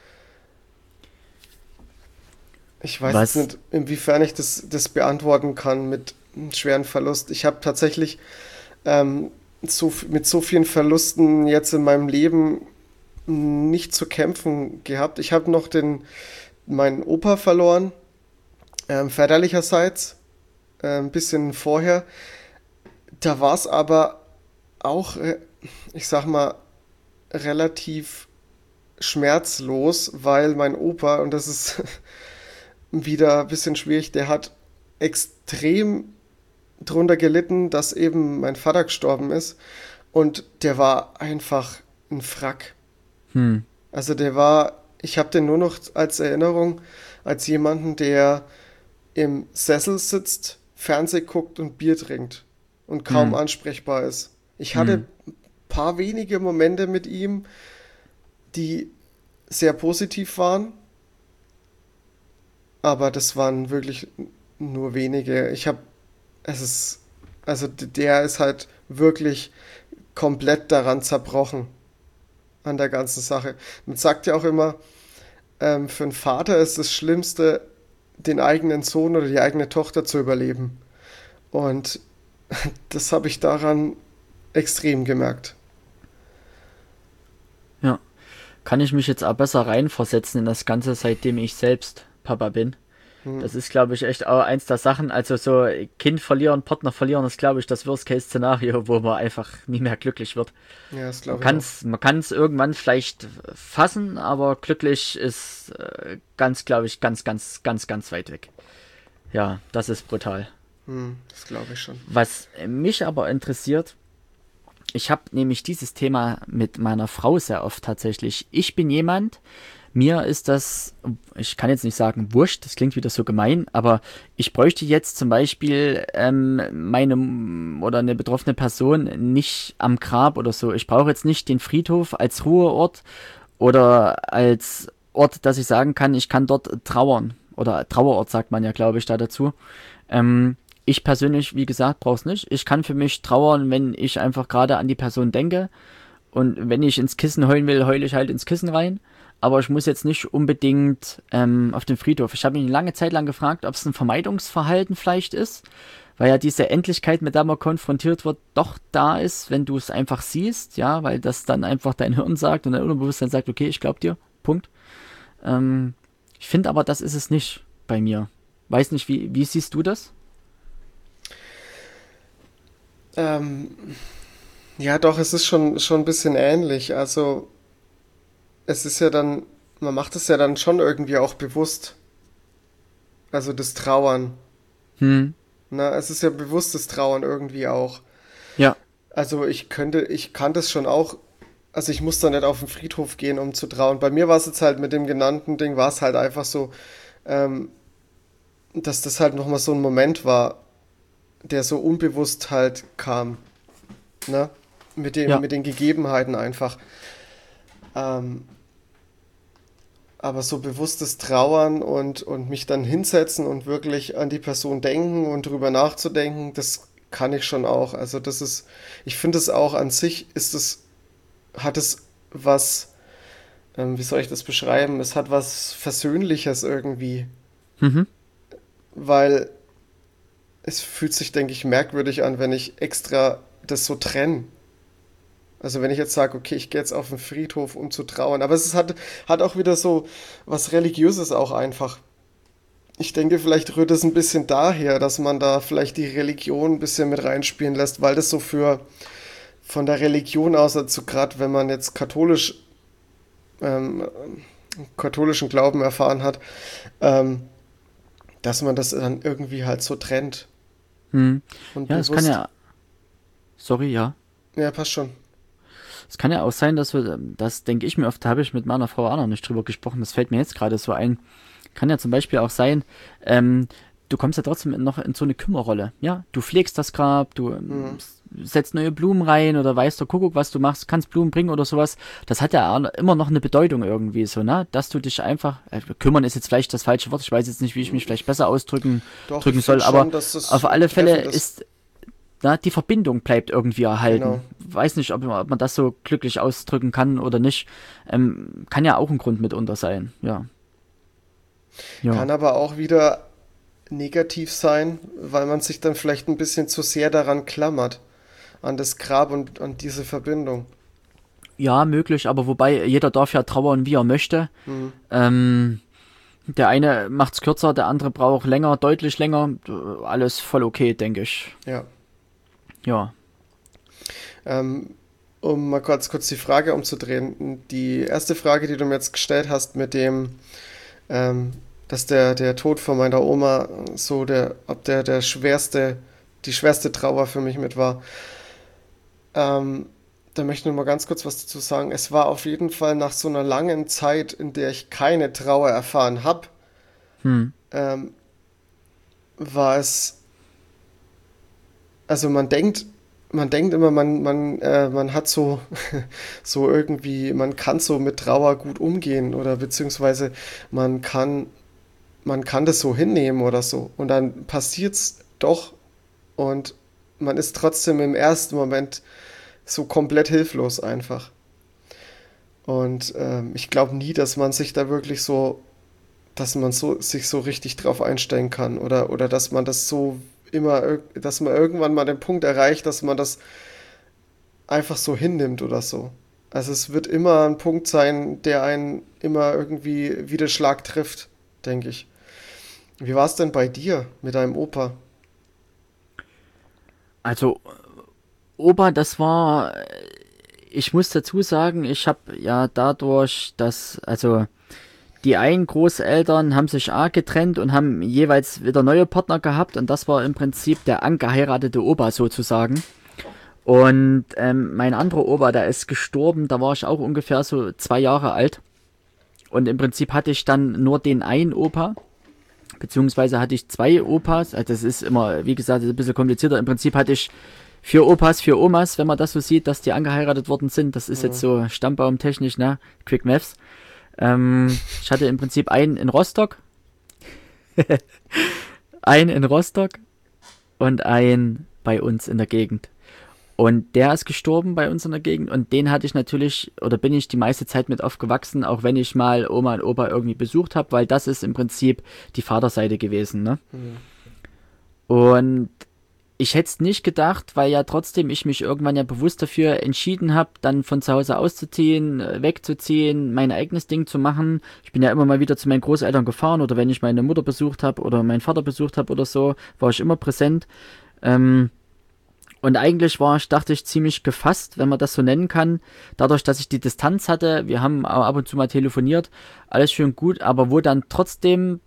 Ich weiß jetzt Was? nicht, inwiefern ich das, das beantworten kann mit einem schweren Verlust. Ich habe tatsächlich ähm, so, mit so vielen Verlusten jetzt in meinem Leben nicht zu kämpfen gehabt. Ich habe noch den, meinen Opa verloren, ähm, väterlicherseits, äh, ein bisschen vorher. Da war es aber auch, äh, ich sag mal, relativ schmerzlos, weil mein Opa, und das ist wieder ein bisschen schwierig, der hat extrem drunter gelitten, dass eben mein Vater gestorben ist. Und der war einfach ein Wrack. Hm. Also der war, ich habe den nur noch als Erinnerung, als jemanden, der im Sessel sitzt, Fernseh guckt und Bier trinkt und kaum Hm. ansprechbar ist. Ich hatte Hm. ein paar wenige Momente mit ihm, die sehr positiv waren, aber das waren wirklich nur wenige. Ich habe, es ist, also der ist halt wirklich komplett daran zerbrochen, an der ganzen Sache. Man sagt ja auch immer, ähm, für einen Vater ist das Schlimmste, den eigenen Sohn oder die eigene Tochter zu überleben. Und das habe ich daran extrem gemerkt. Ja. Kann ich mich jetzt auch besser reinversetzen in das Ganze, seitdem ich selbst Papa bin. Hm. Das ist, glaube ich, echt auch eins der Sachen. Also so Kind verlieren, Partner verlieren, ist, glaube ich, das Worst-Case-Szenario, wo man einfach nie mehr glücklich wird. Ja, das Man glaube ich kann auch. es man kann's irgendwann vielleicht fassen, aber glücklich ist äh, ganz, glaube ich, ganz, ganz, ganz, ganz weit weg. Ja, das ist brutal. Hm, das glaube ich schon. Was mich aber interessiert, ich habe nämlich dieses Thema mit meiner Frau sehr oft tatsächlich. Ich bin jemand, mir ist das, ich kann jetzt nicht sagen wurscht, das klingt wieder so gemein, aber ich bräuchte jetzt zum Beispiel ähm, meine oder eine betroffene Person nicht am Grab oder so. Ich brauche jetzt nicht den Friedhof als Ruheort oder als Ort, dass ich sagen kann, ich kann dort trauern. Oder Trauerort sagt man ja, glaube ich, da dazu. Ähm, ich persönlich, wie gesagt, brauche es nicht. Ich kann für mich trauern, wenn ich einfach gerade an die Person denke. Und wenn ich ins Kissen heulen will, heule ich halt ins Kissen rein. Aber ich muss jetzt nicht unbedingt ähm, auf den Friedhof. Ich habe mich eine lange Zeit lang gefragt, ob es ein Vermeidungsverhalten vielleicht ist, weil ja diese Endlichkeit, mit der man konfrontiert wird, doch da ist, wenn du es einfach siehst, ja, weil das dann einfach dein Hirn sagt und dein Unterbewusstsein sagt, okay, ich glaub dir, Punkt. Ähm, ich finde aber, das ist es nicht bei mir. Weiß nicht, wie, wie siehst du das? Ähm, ja, doch, es ist schon, schon ein bisschen ähnlich. Also, es ist ja dann, man macht es ja dann schon irgendwie auch bewusst. Also das Trauern. Hm, Na, es ist ja bewusstes Trauern irgendwie auch. ja, Also ich könnte, ich kann das schon auch, also ich muss da nicht auf den Friedhof gehen, um zu trauern. Bei mir war es jetzt halt mit dem genannten Ding, war es halt einfach so, ähm, dass das halt nochmal so ein Moment war, der so unbewusst halt kam, ne? Mit dem, ja, mit den Gegebenheiten einfach. Ähm, Aber so bewusstes Trauern und, und mich dann hinsetzen und wirklich an die Person denken und drüber nachzudenken, das kann ich schon auch. Also das ist, ich finde es auch an sich ist es, hat es was, ähm, wie soll ich das beschreiben? Es hat was Versöhnliches irgendwie, Mhm. weil es fühlt sich, denke ich, merkwürdig an, wenn ich extra das so trenne. Also wenn ich jetzt sage, okay, ich gehe jetzt auf den Friedhof, um zu trauern, aber es ist, hat, hat auch wieder so was Religiöses auch einfach. Ich denke, vielleicht rührt es ein bisschen daher, dass man da vielleicht die Religion ein bisschen mit reinspielen lässt, weil das so für von der Religion aus, also gerade wenn man jetzt katholisch, ähm, katholischen Glauben erfahren hat, ähm, dass man das dann irgendwie halt so trennt Hm. und Ja, es kann bewusst. ja, sorry, ja. Ja, passt schon. Es kann ja auch sein, dass wir, das denke ich mir oft, da habe ich mit meiner Frau auch noch nicht drüber gesprochen, das fällt mir jetzt gerade so ein. Kann ja zum Beispiel auch sein, ähm, du kommst ja trotzdem noch in so eine Kümmerrolle. Ja, du pflegst das Grab, du ähm, Hm. setzt neue Blumen rein oder weißt der Kuckuck, was du machst, kannst Blumen bringen oder sowas. Das hat ja auch immer noch eine Bedeutung irgendwie so, ne? Dass du dich einfach, äh, kümmern ist jetzt vielleicht das falsche Wort, ich weiß jetzt nicht, wie ich mich vielleicht besser ausdrücken Doch, ich drücken soll, finde aber schon, dass das auf alle Fälle treffend ist. ist, na, die Verbindung bleibt irgendwie erhalten. Genau. Weiß nicht, ob man, ob man das so glücklich ausdrücken kann oder nicht. Ähm, kann ja auch ein Grund mitunter sein, ja. Ja. Kann aber auch wieder negativ sein, weil man sich dann vielleicht ein bisschen zu sehr daran klammert, an das Grab und an diese Verbindung. Ja, möglich, aber wobei jeder darf ja trauern, wie er möchte. Hm. Ähm, der eine macht's kürzer, der andere braucht länger, deutlich länger. Äh, Alles voll okay, denke ich. Ja. Ja. Ähm, um mal kurz, kurz die Frage umzudrehen. Die erste Frage, die du mir jetzt gestellt hast, mit dem, ähm, dass der, der Tod von meiner Oma so der, ob der, der schwerste, die schwerste Trauer für mich mit war. Ähm, Da möchte ich nur mal ganz kurz was dazu sagen. Es war auf jeden Fall nach so einer langen Zeit, in der ich keine Trauer erfahren habe, Hm. ähm, war es, also man denkt, man denkt immer, man, man, äh, man hat so, so irgendwie, man kann so mit Trauer gut umgehen oder beziehungsweise man kann, man kann das so hinnehmen oder so. Und dann passiert's doch und man ist trotzdem im ersten Moment so komplett hilflos einfach. Und ähm, ich glaube nie, dass man sich da wirklich so, dass man so, sich so richtig drauf einstellen kann oder, oder dass man das so immer, irg- dass man irgendwann mal den Punkt erreicht, dass man das einfach so hinnimmt oder so. Also es wird immer ein Punkt sein, der einen immer irgendwie wie der Schlag trifft, denke ich. Wie war es denn bei dir mit deinem Opa? Also, Opa, das war, ich muss dazu sagen, ich habe ja dadurch, dass, also die einen Großeltern haben sich A getrennt und haben jeweils wieder neue Partner gehabt und das war im Prinzip der angeheiratete Opa sozusagen. Und ähm, mein anderer Opa, der ist gestorben, da war ich auch ungefähr so zwei Jahre alt. Und im Prinzip hatte ich dann nur den einen Opa, beziehungsweise hatte ich zwei Opas. Also das ist immer, wie gesagt, ein bisschen komplizierter. Im Prinzip hatte ich vier Opas, vier Omas, wenn man das so sieht, dass die angeheiratet worden sind. Das ist jetzt Hm. so stammbaumtechnisch, ne? Quick Maths. Ähm, ich hatte im Prinzip einen in Rostock, einen in Rostock und einen bei uns in der Gegend. Und der ist gestorben bei uns in der Gegend und den hatte ich natürlich, oder bin ich die meiste Zeit mit aufgewachsen, auch wenn ich mal Oma und Opa irgendwie besucht habe, weil das ist im Prinzip die Vaterseite gewesen, ne? Hm. Und ich hätte es nicht gedacht, weil ja trotzdem ich mich irgendwann ja bewusst dafür entschieden habe, dann von zu Hause auszuziehen, äh, wegzuziehen, mein eigenes Ding zu machen. Ich bin ja immer mal wieder zu meinen Großeltern gefahren oder wenn ich meine Mutter besucht habe oder meinen Vater besucht habe oder so, war ich immer präsent. Ähm, und eigentlich war ich, dachte ich, ziemlich gefasst, wenn man das so nennen kann. Dadurch, dass ich die Distanz hatte, wir haben auch ab und zu mal telefoniert, alles schön gut, aber wo dann trotzdem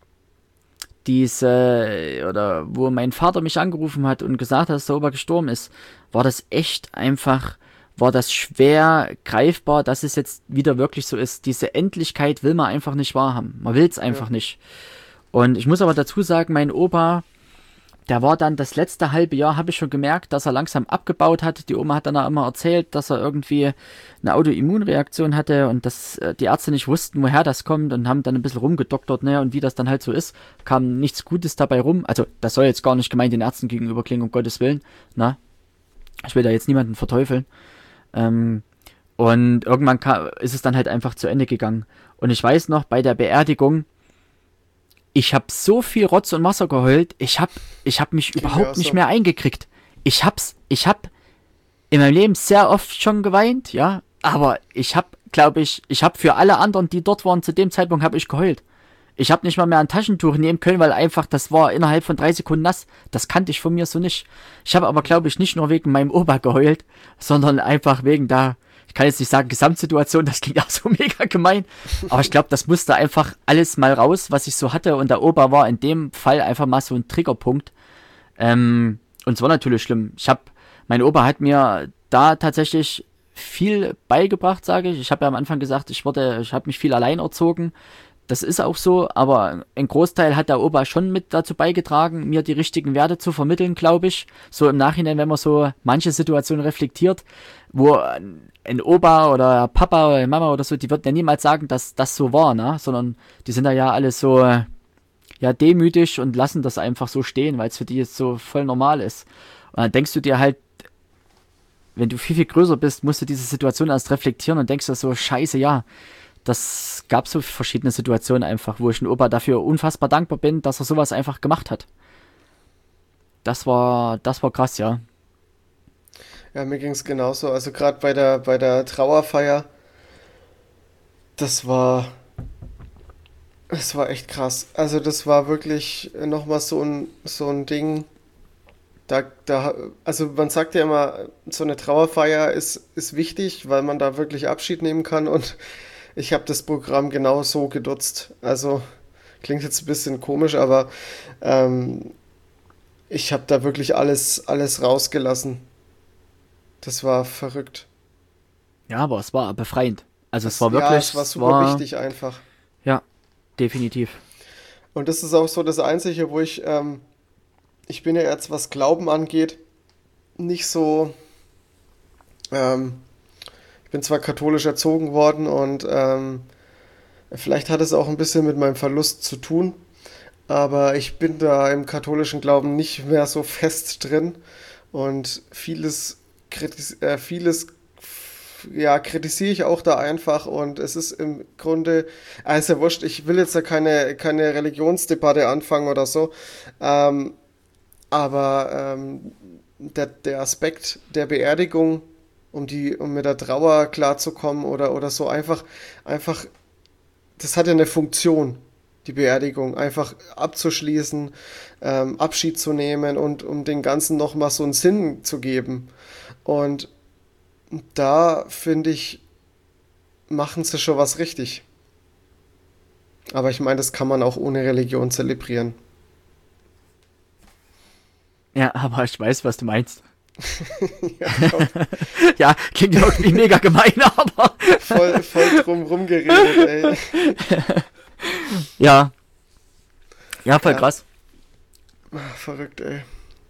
diese, oder wo mein Vater mich angerufen hat und gesagt hat, dass der Opa gestorben ist, war das echt einfach, war das schwer greifbar, dass es jetzt wieder wirklich so ist. Diese Endlichkeit will man einfach nicht wahrhaben. Man will es Ja. einfach nicht. Und ich muss aber dazu sagen, mein Opa, der war dann das letzte halbe Jahr, habe ich schon gemerkt, dass er langsam abgebaut hat. Die Oma hat dann auch immer erzählt, dass er irgendwie eine Autoimmunreaktion hatte und dass äh, die Ärzte nicht wussten, woher das kommt und haben dann ein bisschen rumgedoktert, ne, und wie das dann halt so ist, kam nichts Gutes dabei rum. Also das soll jetzt gar nicht gemeint den Ärzten gegenüber klingen, um Gottes Willen, na. Ich will da jetzt niemanden verteufeln. Ähm, und irgendwann kam, ist es dann halt einfach zu Ende gegangen. Und ich weiß noch, bei der Beerdigung, ich habe so viel Rotz und Wasser geheult, ich habe ich hab mich überhaupt nicht mehr eingekriegt. Ich hab's, ich hab in meinem Leben sehr oft schon geweint, ja, aber ich hab, glaube ich, ich hab für alle anderen, die dort waren, zu dem Zeitpunkt habe ich geheult. Ich habe nicht mal mehr ein Taschentuch nehmen können, weil einfach, das war innerhalb von drei Sekunden nass. Das kannte ich von mir so nicht. Ich habe aber, glaube ich, nicht nur wegen meinem Opa geheult, sondern einfach wegen der, ich kann jetzt nicht sagen Gesamtsituation, das klingt auch so mega gemein, aber ich glaube, das musste einfach alles mal raus, was ich so hatte, und der Opa war in dem Fall einfach mal so ein Triggerpunkt. Ähm, und es war natürlich schlimm. Ich habe, mein Opa hat mir da tatsächlich viel beigebracht, sage ich. Ich habe ja am Anfang gesagt, ich wurde, ich habe mich viel allein erzogen. Das ist auch so, aber ein Großteil hat der Opa schon mit dazu beigetragen, mir die richtigen Werte zu vermitteln, glaube ich. So im Nachhinein, wenn man so manche Situationen reflektiert, wo ein Opa oder Papa oder Mama oder so, die würden ja niemals sagen, dass das so war, ne? Sondern die sind da ja alle so, ja, demütig und lassen das einfach so stehen, weil es für die jetzt so voll normal ist. Und dann denkst du dir halt, wenn du viel, viel größer bist, musst du diese Situation erst reflektieren und denkst dir so, scheiße, ja, das gab so verschiedene Situationen einfach, wo ich dem Opa dafür unfassbar dankbar bin, dass er sowas einfach gemacht hat. Das war, das war krass, ja. Ja, mir ging es genauso. Also gerade bei der, bei der Trauerfeier, das war, das war echt krass. Also das war wirklich nochmal so ein, so ein Ding. Da, da, also man sagt ja immer, so eine Trauerfeier ist, ist wichtig, weil man da wirklich Abschied nehmen kann, und ich habe das Programm genau so gedutzt. Also klingt jetzt ein bisschen komisch, aber ähm, ich habe da wirklich alles, alles rausgelassen. Das war verrückt. Ja, aber es war befreiend. Also es Es, war ja, wirklich, es war es super war, wichtig einfach. ja, definitiv. Und das ist auch so das Einzige, wo ich, ähm, ich bin ja jetzt, was Glauben angeht, nicht so, ähm, ich bin zwar katholisch erzogen worden und ähm, vielleicht hat es auch ein bisschen mit meinem Verlust zu tun, aber ich bin da im katholischen Glauben nicht mehr so fest drin, und vieles, kritis äh, vieles ja, kritisiere ich auch da einfach, und es ist im Grunde, also wurscht, ich will jetzt da keine, keine Religionsdebatte anfangen oder so, ähm, aber ähm, der, der Aspekt der Beerdigung, um die, um mit der Trauer klarzukommen oder, oder so, einfach, einfach, das hat ja eine Funktion, die Beerdigung, einfach abzuschließen, ähm, Abschied zu nehmen und um den Ganzen nochmal so einen Sinn zu geben. Und da, finde ich, machen sie schon was richtig. Aber ich meine, das kann man auch ohne Religion zelebrieren. Ja, aber ich weiß, was du meinst. Ja, komm, Ja, klingt irgendwie mega gemein, aber voll, voll drum rumgeredet, ey. ja, ja, voll Ja, krass. verrückt, ey.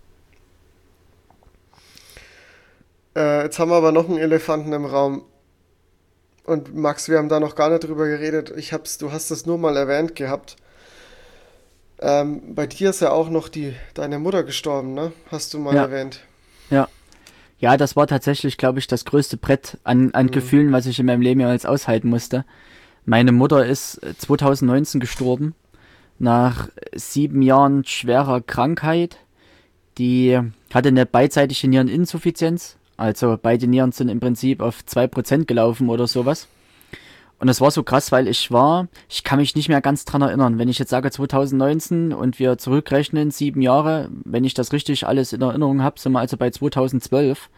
Äh, jetzt haben wir aber noch einen Elefanten im Raum. Und Max, wir haben da noch gar nicht drüber geredet. Ich hab's, du hast es nur mal erwähnt gehabt. Ähm, bei dir ist ja auch noch die, deine Mutter gestorben, ne? Hast du mal Ja, erwähnt. ja. Ja, das war tatsächlich, glaube ich, das größte Brett an, an Hm. Gefühlen, was ich in meinem Leben jemals aushalten musste. Meine Mutter ist äh, zwanzig neunzehn gestorben, nach sieben Jahren schwerer Krankheit. Die hatte eine beidseitige Niereninsuffizienz, also beide Nieren sind im Prinzip auf zwei Prozent gelaufen oder sowas. Und das war so krass, weil ich war, ich kann mich nicht mehr ganz dran erinnern. Wenn ich jetzt sage zwanzig neunzehn und wir zurückrechnen, sieben Jahre, wenn ich das richtig alles in Erinnerung habe, sind wir also bei zwanzig zwölf.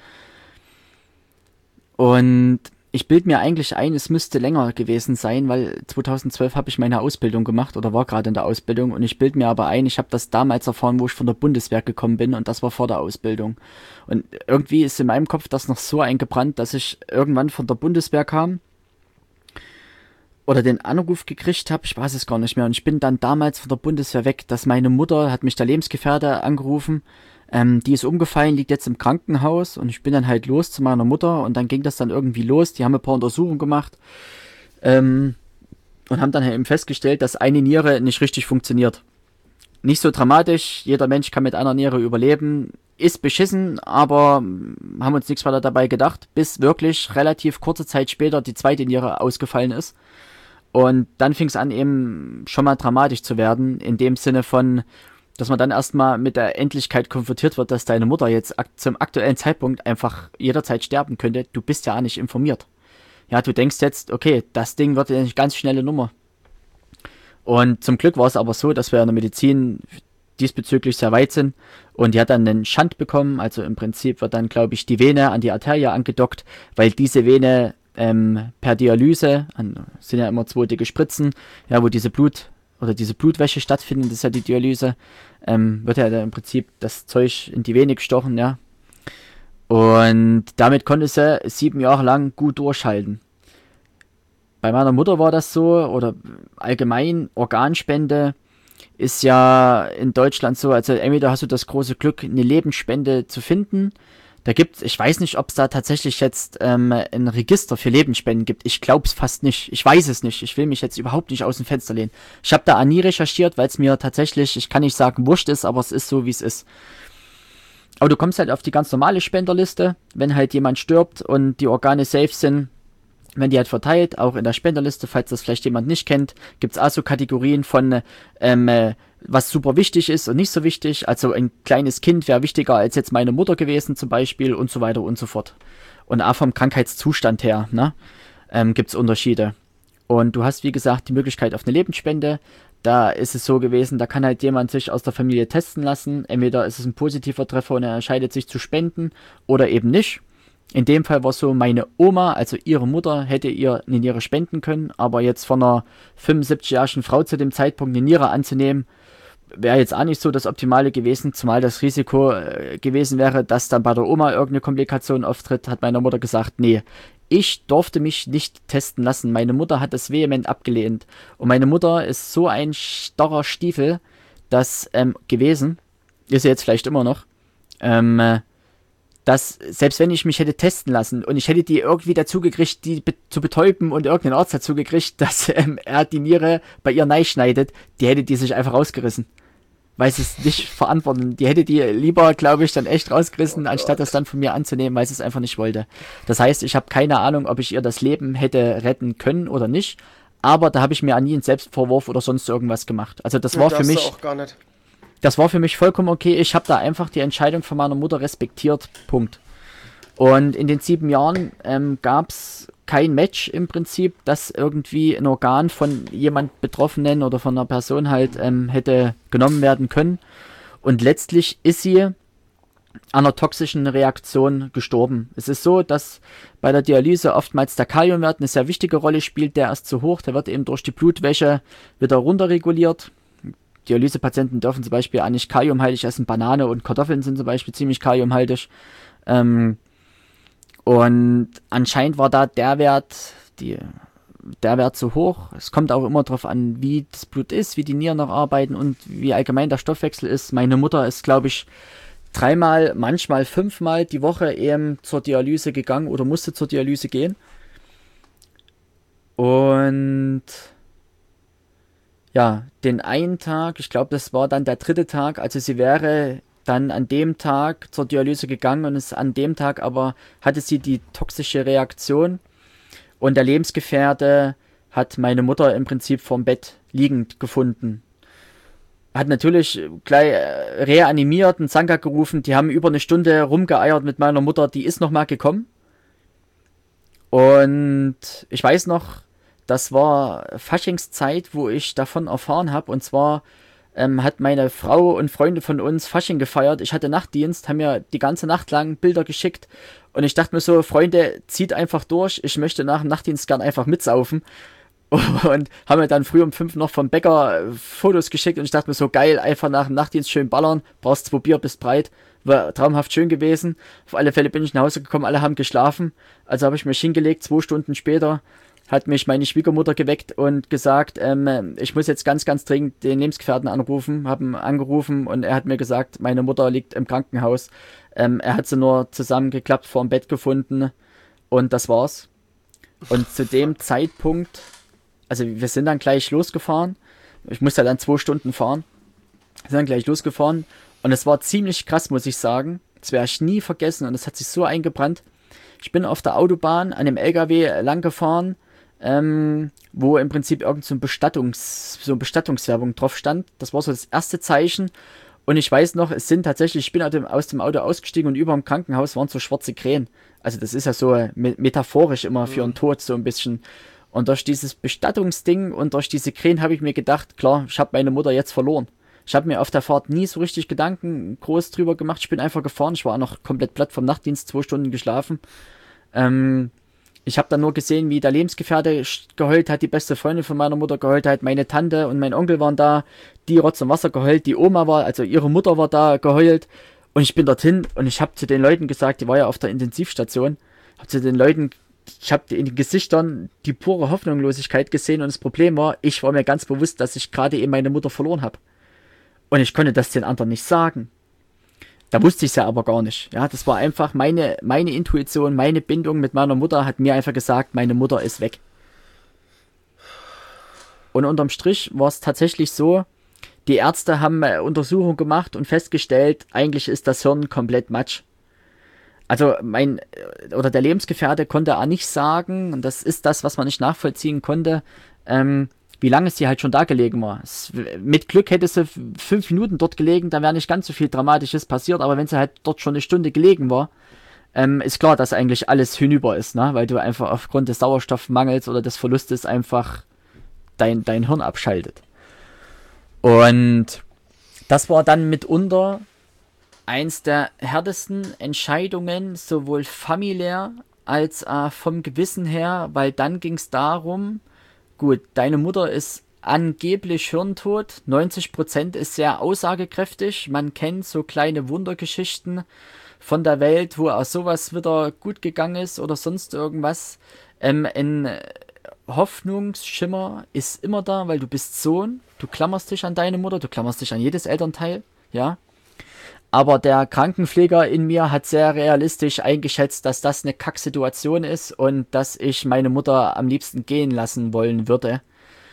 Und ich bilde mir eigentlich ein, es müsste länger gewesen sein, weil zwanzig zwölf habe ich meine Ausbildung gemacht oder war gerade in der Ausbildung, und ich bilde mir aber ein, ich habe das damals erfahren, wo ich von der Bundeswehr gekommen bin, und das war vor der Ausbildung. Und irgendwie ist in meinem Kopf das noch so eingebrannt, dass ich irgendwann von der Bundeswehr kam oder den Anruf gekriegt habe, ich weiß es gar nicht mehr. Und ich bin dann damals von der Bundeswehr weg, dass meine Mutter, hat mich der Lebensgefährte angerufen, ähm, die ist umgefallen, liegt jetzt im Krankenhaus und ich bin dann halt los zu meiner Mutter und dann ging das dann irgendwie los. Die haben ein paar Untersuchungen gemacht ähm, und haben dann halt eben festgestellt, dass eine Niere nicht richtig funktioniert. Nicht so dramatisch, jeder Mensch kann mit einer Niere überleben, ist beschissen, aber haben uns nichts weiter dabei gedacht, bis wirklich relativ kurze Zeit später die zweite Niere ausgefallen ist. Und dann fing es an, eben schon mal dramatisch zu werden, in dem Sinne von, dass man dann erstmal mit der Endlichkeit konfrontiert wird, dass deine Mutter jetzt ak- zum aktuellen Zeitpunkt einfach jederzeit sterben könnte. Du bist ja nicht informiert. Ja, du denkst jetzt, okay, das Ding wird eine ganz schnelle Nummer. Und zum Glück war es aber so, dass wir in der Medizin diesbezüglich sehr weit sind. Und die hat dann einen Shunt bekommen, also im Prinzip wird dann, glaube ich, die Vene an die Arterie angedockt, weil diese Vene ähm, per Dialyse, an, sind ja immer zwei dicke Spritzen, ja, wo diese Blut oder diese Blutwäsche stattfindet, das ist ja die Dialyse, ähm, wird ja dann im Prinzip das Zeug in die Vene gestochen, ja. Und damit konnte sie sieben Jahre lang gut durchhalten. Bei meiner Mutter war das so, oder allgemein Organspende ist ja in Deutschland so, also entweder hast du das große Glück, eine Lebensspende zu finden. Da gibt's, ich weiß nicht, ob es da tatsächlich jetzt ähm, ein Register für Lebensspenden gibt. Ich glaube es fast nicht. Ich weiß es nicht. Ich will mich jetzt überhaupt nicht aus dem Fenster lehnen. Ich habe da nie recherchiert, weil es mir tatsächlich, ich kann nicht sagen, wurscht ist, aber es ist so, wie es ist. Aber du kommst halt auf die ganz normale Spenderliste, wenn halt jemand stirbt und die Organe safe sind, wenn die halt verteilt, auch in der Spenderliste, falls das vielleicht jemand nicht kennt, gibt es auch so Kategorien von, ähm, äh, was super wichtig ist und nicht so wichtig. Also ein kleines Kind wäre wichtiger als jetzt meine Mutter gewesen zum Beispiel und so weiter und so fort. Und auch vom Krankheitszustand her, ne, ähm, gibt es Unterschiede. Und du hast, wie gesagt, die Möglichkeit auf eine Lebensspende. Da ist es so gewesen, da kann halt jemand sich aus der Familie testen lassen. Entweder ist es ein positiver Treffer und er entscheidet sich zu spenden oder eben nicht. In dem Fall war es so, meine Oma, also ihre Mutter, hätte ihr eine Niere spenden können, aber jetzt von einer fünfundsiebzigjährigen Frau zu dem Zeitpunkt eine Niere anzunehmen, wäre jetzt auch nicht so das Optimale gewesen, zumal das Risiko äh, gewesen wäre, dass dann bei der Oma irgendeine Komplikation auftritt, hat meine Mutter gesagt, nee, ich durfte mich nicht testen lassen. Meine Mutter hat das vehement abgelehnt. Und meine Mutter ist so ein starrer Stiefel, das ähm, gewesen, ist sie jetzt vielleicht immer noch, ähm, äh, dass selbst wenn ich mich hätte testen lassen und ich hätte die irgendwie dazu gekriegt, die be- zu betäuben und irgendeinen Arzt dazu gekriegt, dass ähm, er die Niere bei ihr neu schneidet, die hätte die sich einfach rausgerissen. Weil sie es nicht verantworten. Die hätte die lieber, glaube ich, dann echt rausgerissen, oh anstatt das dann von mir anzunehmen, weil sie es einfach nicht wollte. Das heißt, ich habe keine Ahnung, ob ich ihr das Leben hätte retten können oder nicht, aber da habe ich mir an nie einen Selbstvorwurf oder sonst irgendwas gemacht. Also das Ja, war das für mich... auch gar nicht. Das war für mich vollkommen okay. Ich habe da einfach die Entscheidung von meiner Mutter respektiert. Punkt. Und in den sieben Jahren ähm, gab es kein Match im Prinzip, das irgendwie ein Organ von jemand Betroffenen oder von einer Person halt ähm, hätte genommen werden können. Und letztlich ist sie an einer toxischen Reaktion gestorben. Es ist so, dass bei der Dialyse oftmals der Kaliumwert eine sehr wichtige Rolle spielt. Der ist zu hoch, der wird eben durch die Blutwäsche wieder runterreguliert. Dialysepatienten dürfen zum Beispiel auch nicht kaliumhaltig essen. Banane und Kartoffeln sind zum Beispiel ziemlich kaliumhaltig. Ähm, und anscheinend war da der Wert, die, der Wert zu hoch. Es kommt auch immer darauf an, wie das Blut ist, wie die Nieren noch arbeiten und wie allgemein der Stoffwechsel ist. Meine Mutter ist, glaube ich, dreimal, manchmal fünfmal die Woche eben zur Dialyse gegangen oder musste zur Dialyse gehen. Und... ja, den einen Tag, ich glaube, das war dann der dritte Tag, also sie wäre dann an dem Tag zur Dialyse gegangen und es an dem Tag aber hatte sie die toxische Reaktion und der Lebensgefährte hat meine Mutter im Prinzip vorm Bett liegend gefunden. Hat natürlich gleich reanimiert, einen Zanka gerufen, die haben über eine Stunde rumgeeiert mit meiner Mutter, die ist nochmal gekommen. Und ich weiß noch, das war Faschingszeit, wo ich davon erfahren habe. Und zwar ähm, hat meine Frau und Freunde von uns Fasching gefeiert. Ich hatte Nachtdienst, haben mir die ganze Nacht lang Bilder geschickt. Und ich dachte mir so, Freunde, zieht einfach durch. Ich möchte nach dem Nachtdienst gern einfach mitsaufen. Und haben mir dann früh um fünf noch vom Bäcker Fotos geschickt. Und ich dachte mir so, geil, einfach nach dem Nachtdienst schön ballern. Brauchst zwei Bier, bist breit. War traumhaft schön gewesen. Auf alle Fälle bin ich nach Hause gekommen, alle haben geschlafen. Also habe ich mich hingelegt, zwei Stunden später. hat mich meine Schwiegermutter geweckt und gesagt, ähm, ich muss jetzt ganz, ganz dringend den Lebensgefährten anrufen. Haben angerufen und er hat mir gesagt, meine Mutter liegt im Krankenhaus. Ähm, er hat sie nur zusammengeklappt vor dem Bett gefunden und das war's. Und zu dem Zeitpunkt, also wir sind dann gleich losgefahren. Ich musste dann zwei Stunden fahren. Wir sind dann gleich losgefahren und es war ziemlich krass, muss ich sagen. Das werde ich nie vergessen und es hat sich so eingebrannt. Ich bin auf der Autobahn an dem L K W lang gefahren, ähm, wo im Prinzip irgend so, ein Bestattungs, so eine Bestattungswerbung drauf stand. Das war so das erste Zeichen. Und ich weiß noch, es sind tatsächlich, ich bin aus dem Auto ausgestiegen und über dem Krankenhaus waren so schwarze Krähen. Also das ist ja so metaphorisch immer für einen Tod so ein bisschen. Und durch dieses Bestattungsding und durch diese Krähen habe ich mir gedacht, klar, ich habe meine Mutter jetzt verloren. Ich habe mir auf der Fahrt nie so richtig Gedanken groß drüber gemacht. Ich bin einfach gefahren. Ich war auch noch komplett platt vom Nachtdienst, zwei Stunden geschlafen. Ähm, ich habe dann nur gesehen, wie der Lebensgefährte geheult hat, die beste Freundin von meiner Mutter geheult hat, meine Tante und mein Onkel waren da, die Rotz und Wasser geheult, die Oma war, also ihre Mutter war da geheult. Und ich bin dorthin und ich habe zu den Leuten gesagt, die war ja auf der Intensivstation, habe zu den Leuten, ich habe in den Gesichtern die pure Hoffnungslosigkeit gesehen und das Problem war, ich war mir ganz bewusst, dass ich gerade eben meine Mutter verloren habe. Und ich konnte das den anderen nicht sagen. Da wusste ich es ja aber gar nicht. Ja, das war einfach meine, meine Intuition, meine Bindung mit meiner Mutter hat mir einfach gesagt, meine Mutter ist weg. Und unterm Strich war es tatsächlich so, die Ärzte haben Untersuchungen gemacht und festgestellt, eigentlich ist das Hirn komplett matsch. Also mein, oder der Lebensgefährte konnte auch nicht sagen, und das ist das, was man nicht nachvollziehen konnte, ähm, wie lange sie halt schon da gelegen war. Es, mit Glück hätte sie fünf Minuten dort gelegen, da wäre nicht ganz so viel Dramatisches passiert, aber wenn sie halt dort schon eine Stunde gelegen war, ähm, ist klar, dass eigentlich alles hinüber ist, ne? Weil du einfach aufgrund des Sauerstoffmangels oder des Verlustes einfach dein, dein Hirn abschaltet. Und das war dann mitunter eins der härtesten Entscheidungen, sowohl familiär als äh, vom Gewissen her, weil dann ging es darum, gut, deine Mutter ist angeblich hirntot, neunzig Prozent ist sehr aussagekräftig, man kennt so kleine Wundergeschichten von der Welt, wo auch sowas wieder gut gegangen ist oder sonst irgendwas. Ähm, ein Hoffnungsschimmer ist immer da, weil du bist Sohn, du klammerst dich an deine Mutter, du klammerst dich an jedes Elternteil, ja. Aber der Krankenpfleger in mir hat sehr realistisch eingeschätzt, dass das eine Kacksituation ist und dass ich meine Mutter am liebsten gehen lassen wollen würde.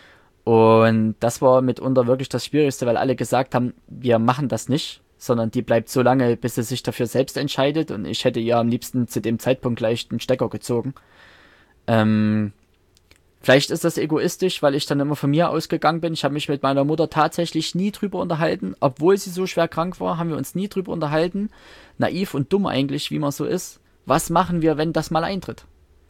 Und das war mitunter wirklich das Schwierigste, weil alle gesagt haben, wir machen das nicht, sondern die bleibt so lange, bis sie sich dafür selbst entscheidet. Und ich hätte ihr am liebsten zu dem Zeitpunkt gleich den Stecker gezogen. Ähm... Vielleicht ist das egoistisch, weil ich dann immer von mir ausgegangen bin. Ich habe mich mit meiner Mutter tatsächlich nie drüber unterhalten. Obwohl sie so schwer krank war, haben wir uns nie drüber unterhalten. Naiv und dumm eigentlich, wie man so ist. Was machen wir, wenn das mal eintritt?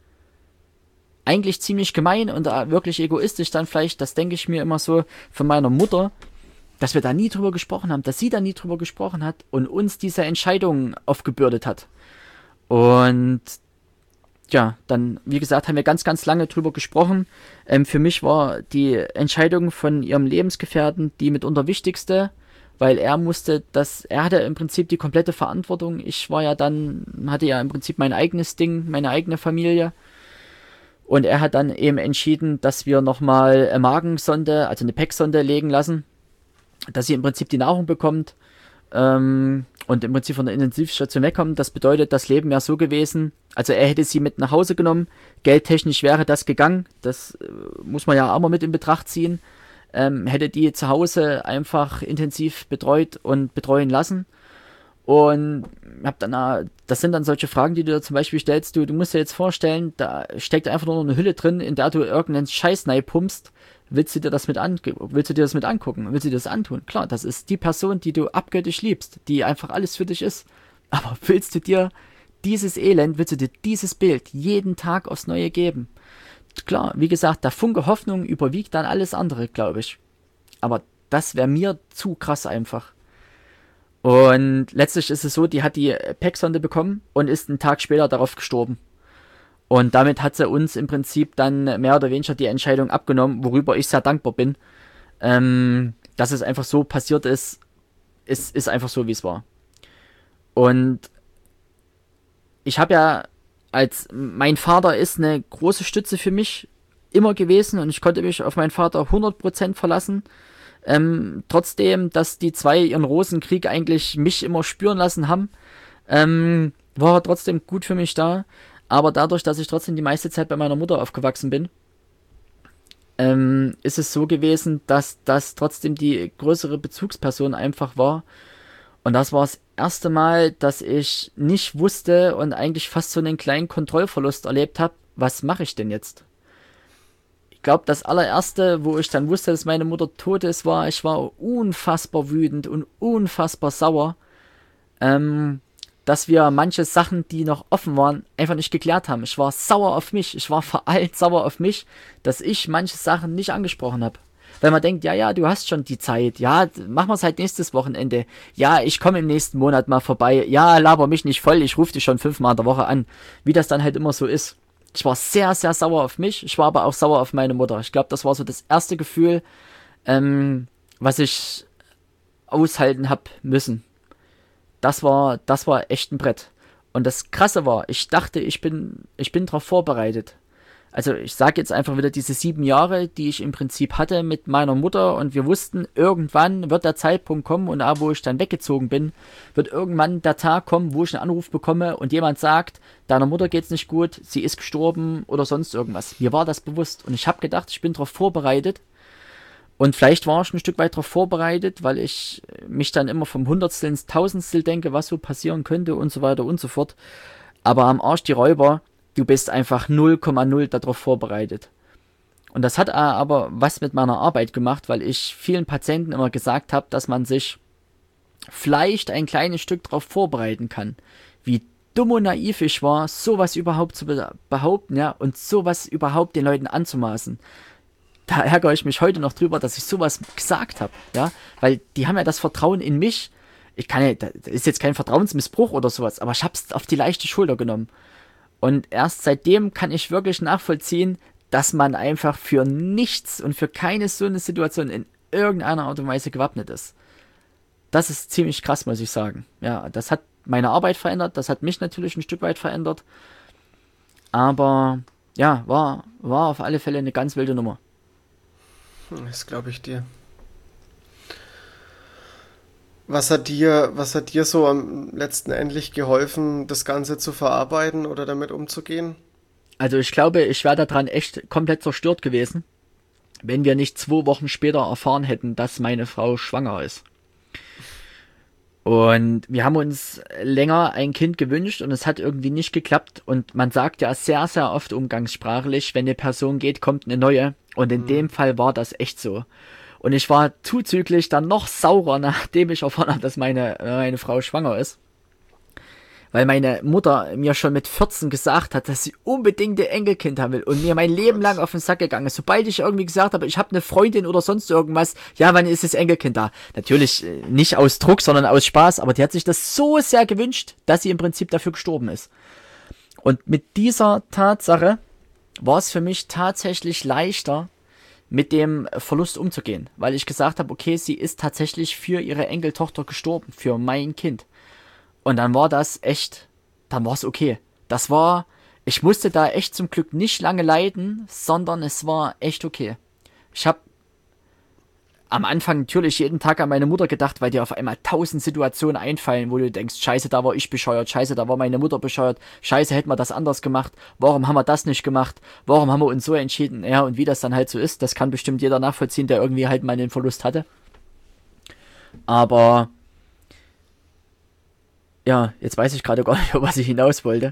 Eigentlich ziemlich gemein und wirklich egoistisch dann vielleicht, das denke ich mir immer so von meiner Mutter, dass wir da nie drüber gesprochen haben, dass sie da nie drüber gesprochen hat und uns diese Entscheidung aufgebürdet hat. Und ja, dann, wie gesagt, haben wir ganz, ganz lange drüber gesprochen. Ähm, für mich war die Entscheidung von ihrem Lebensgefährten die mitunter wichtigste, weil er musste das, er hatte im Prinzip die komplette Verantwortung. Ich war ja dann, hatte ja im Prinzip mein eigenes Ding, meine eigene Familie. Und er hat dann eben entschieden, dass wir nochmal eine Magensonde, also eine P E C-Sonde legen lassen, dass sie im Prinzip die Nahrung bekommt. Ähm, und im Prinzip von der Intensivstation wegkommen. Das bedeutet, das Leben wäre so gewesen, also er hätte sie mit nach Hause genommen, geldtechnisch wäre das gegangen, das äh, muss man ja auch mal mit in Betracht ziehen, ähm, hätte die zu Hause einfach intensiv betreut und betreuen lassen und hab dann, äh, das sind dann solche Fragen, die du dir zum Beispiel stellst, du, du musst dir jetzt vorstellen, da steckt einfach nur eine Hülle drin, in der du irgendeinen Scheiß pumpst. Willst du dir das mit an, willst du dir das mit angucken? Willst du dir das antun? Klar, das ist die Person, die du abgöttisch liebst, die einfach alles für dich ist. Aber willst du dir dieses Elend, willst du dir dieses Bild jeden Tag aufs Neue geben? Klar, wie gesagt, der Funke Hoffnung überwiegt dann alles andere, glaube ich. Aber das wäre mir zu krass einfach. Und letztlich ist es so, die hat die P E C-Sonde bekommen und ist einen Tag später darauf gestorben. Und damit hat sie uns im Prinzip dann mehr oder weniger die Entscheidung abgenommen, worüber ich sehr dankbar bin. Ähm, dass es einfach so passiert ist, ist, ist einfach so, wie es war. Und ich habe ja als, mein Vater ist eine große Stütze für mich immer gewesen und ich konnte mich auf meinen Vater hundert Prozent verlassen. Ähm, trotzdem, dass die zwei ihren Rosenkrieg eigentlich mich immer spüren lassen haben, ähm, war er trotzdem gut für mich da. Aber dadurch, dass ich trotzdem die meiste Zeit bei meiner Mutter aufgewachsen bin, ähm, ist es so gewesen, dass das trotzdem die größere Bezugsperson einfach war. Und das war das erste Mal, dass ich nicht wusste und eigentlich fast so einen kleinen Kontrollverlust erlebt habe, was mache ich denn jetzt? Ich glaube, das allererste, wo ich dann wusste, dass meine Mutter tot ist, war, ich war unfassbar wütend und unfassbar sauer, ähm, dass wir manche Sachen, die noch offen waren, einfach nicht geklärt haben. Ich war sauer auf mich, ich war vor allem sauer auf mich, dass ich manche Sachen nicht angesprochen habe. Weil man denkt, ja, ja, du hast schon die Zeit, ja, machen wir es halt nächstes Wochenende, ja, ich komme im nächsten Monat mal vorbei, ja, laber mich nicht voll, ich rufe dich schon fünfmal in der Woche an, wie das dann halt immer so ist. Ich war sehr, sehr sauer auf mich, ich war aber auch sauer auf meine Mutter. Ich glaube, das war so das erste Gefühl, ähm, was ich aushalten hab müssen. Das war, das war echt ein Brett. Und das Krasse war, ich dachte, ich bin, ich bin darauf vorbereitet. Also ich sage jetzt einfach wieder diese sieben Jahre, die ich im Prinzip hatte mit meiner Mutter und wir wussten, irgendwann wird der Zeitpunkt kommen und da, wo ich dann weggezogen bin, wird irgendwann der Tag kommen, wo ich einen Anruf bekomme und jemand sagt, deiner Mutter geht's nicht gut, sie ist gestorben oder sonst irgendwas. Mir war das bewusst und ich habe gedacht, ich bin darauf vorbereitet und vielleicht war ich ein Stück weit darauf vorbereitet, weil ich mich dann immer vom Hundertstel ins Tausendstel denke, was so passieren könnte und so weiter und so fort. Aber am Arsch die Räuber, du bist einfach null Komma null darauf vorbereitet. Und das hat aber was mit meiner Arbeit gemacht, weil ich vielen Patienten immer gesagt habe, dass man sich vielleicht ein kleines Stück darauf vorbereiten kann. Wie dumm und naiv ich war, sowas überhaupt zu behaupten, ja, und sowas überhaupt den Leuten anzumaßen. Da ärgere ich mich heute noch drüber, dass ich sowas gesagt habe, ja, weil die haben ja das Vertrauen in mich. Ich kann ja, das ist jetzt kein Vertrauensmissbrauch oder sowas, aber ich habe es auf die leichte Schulter genommen. Und erst seitdem kann ich wirklich nachvollziehen, dass man einfach für nichts und für keine so eine Situation in irgendeiner Art und Weise gewappnet ist. Das ist ziemlich krass, muss ich sagen. Ja, das hat meine Arbeit verändert, das hat mich natürlich ein Stück weit verändert. Aber ja, war, war auf alle Fälle eine ganz wilde Nummer. Das glaube ich dir. Was hat dir, was hat dir so am letzten endlich geholfen, das Ganze zu verarbeiten oder damit umzugehen? Also ich glaube, ich wäre daran echt komplett zerstört gewesen, wenn wir nicht zwei Wochen später erfahren hätten, dass meine Frau schwanger ist. Und wir haben uns länger ein Kind gewünscht und es hat irgendwie nicht geklappt. Und man sagt ja sehr, sehr oft umgangssprachlich, wenn eine Person geht, kommt eine neue. Und in mhm. dem Fall war das echt so. Und ich war zuzüglich dann noch saurer, nachdem ich erfahren habe, dass meine, meine Frau schwanger ist. Weil meine Mutter mir schon mit vierzehn gesagt hat, dass sie unbedingt ein Enkelkind haben will. Und mir mein Leben lang auf den Sack gegangen ist. Sobald ich irgendwie gesagt habe, ich habe eine Freundin oder sonst irgendwas, ja, wann ist das Enkelkind da? Natürlich nicht aus Druck, sondern aus Spaß. Aber die hat sich das so sehr gewünscht, dass sie im Prinzip dafür gestorben ist. Und mit dieser Tatsache war es für mich tatsächlich leichter, mit dem Verlust umzugehen, weil ich gesagt habe, okay, sie ist tatsächlich für ihre Enkeltochter gestorben, für mein Kind. Und dann war das echt, dann war es okay. Das war, ich musste da echt zum Glück nicht lange leiden, sondern es war echt okay. Ich habe am Anfang natürlich jeden Tag an meine Mutter gedacht, weil dir auf einmal tausend Situationen einfallen, wo du denkst, scheiße, da war ich bescheuert, scheiße, da war meine Mutter bescheuert, scheiße, hätten wir das anders gemacht, warum haben wir das nicht gemacht, warum haben wir uns so entschieden, ja, und wie das dann halt so ist, das kann bestimmt jeder nachvollziehen, der irgendwie halt mal den Verlust hatte. Aber, ja, jetzt weiß ich gerade gar nicht, auf was ich hinaus wollte.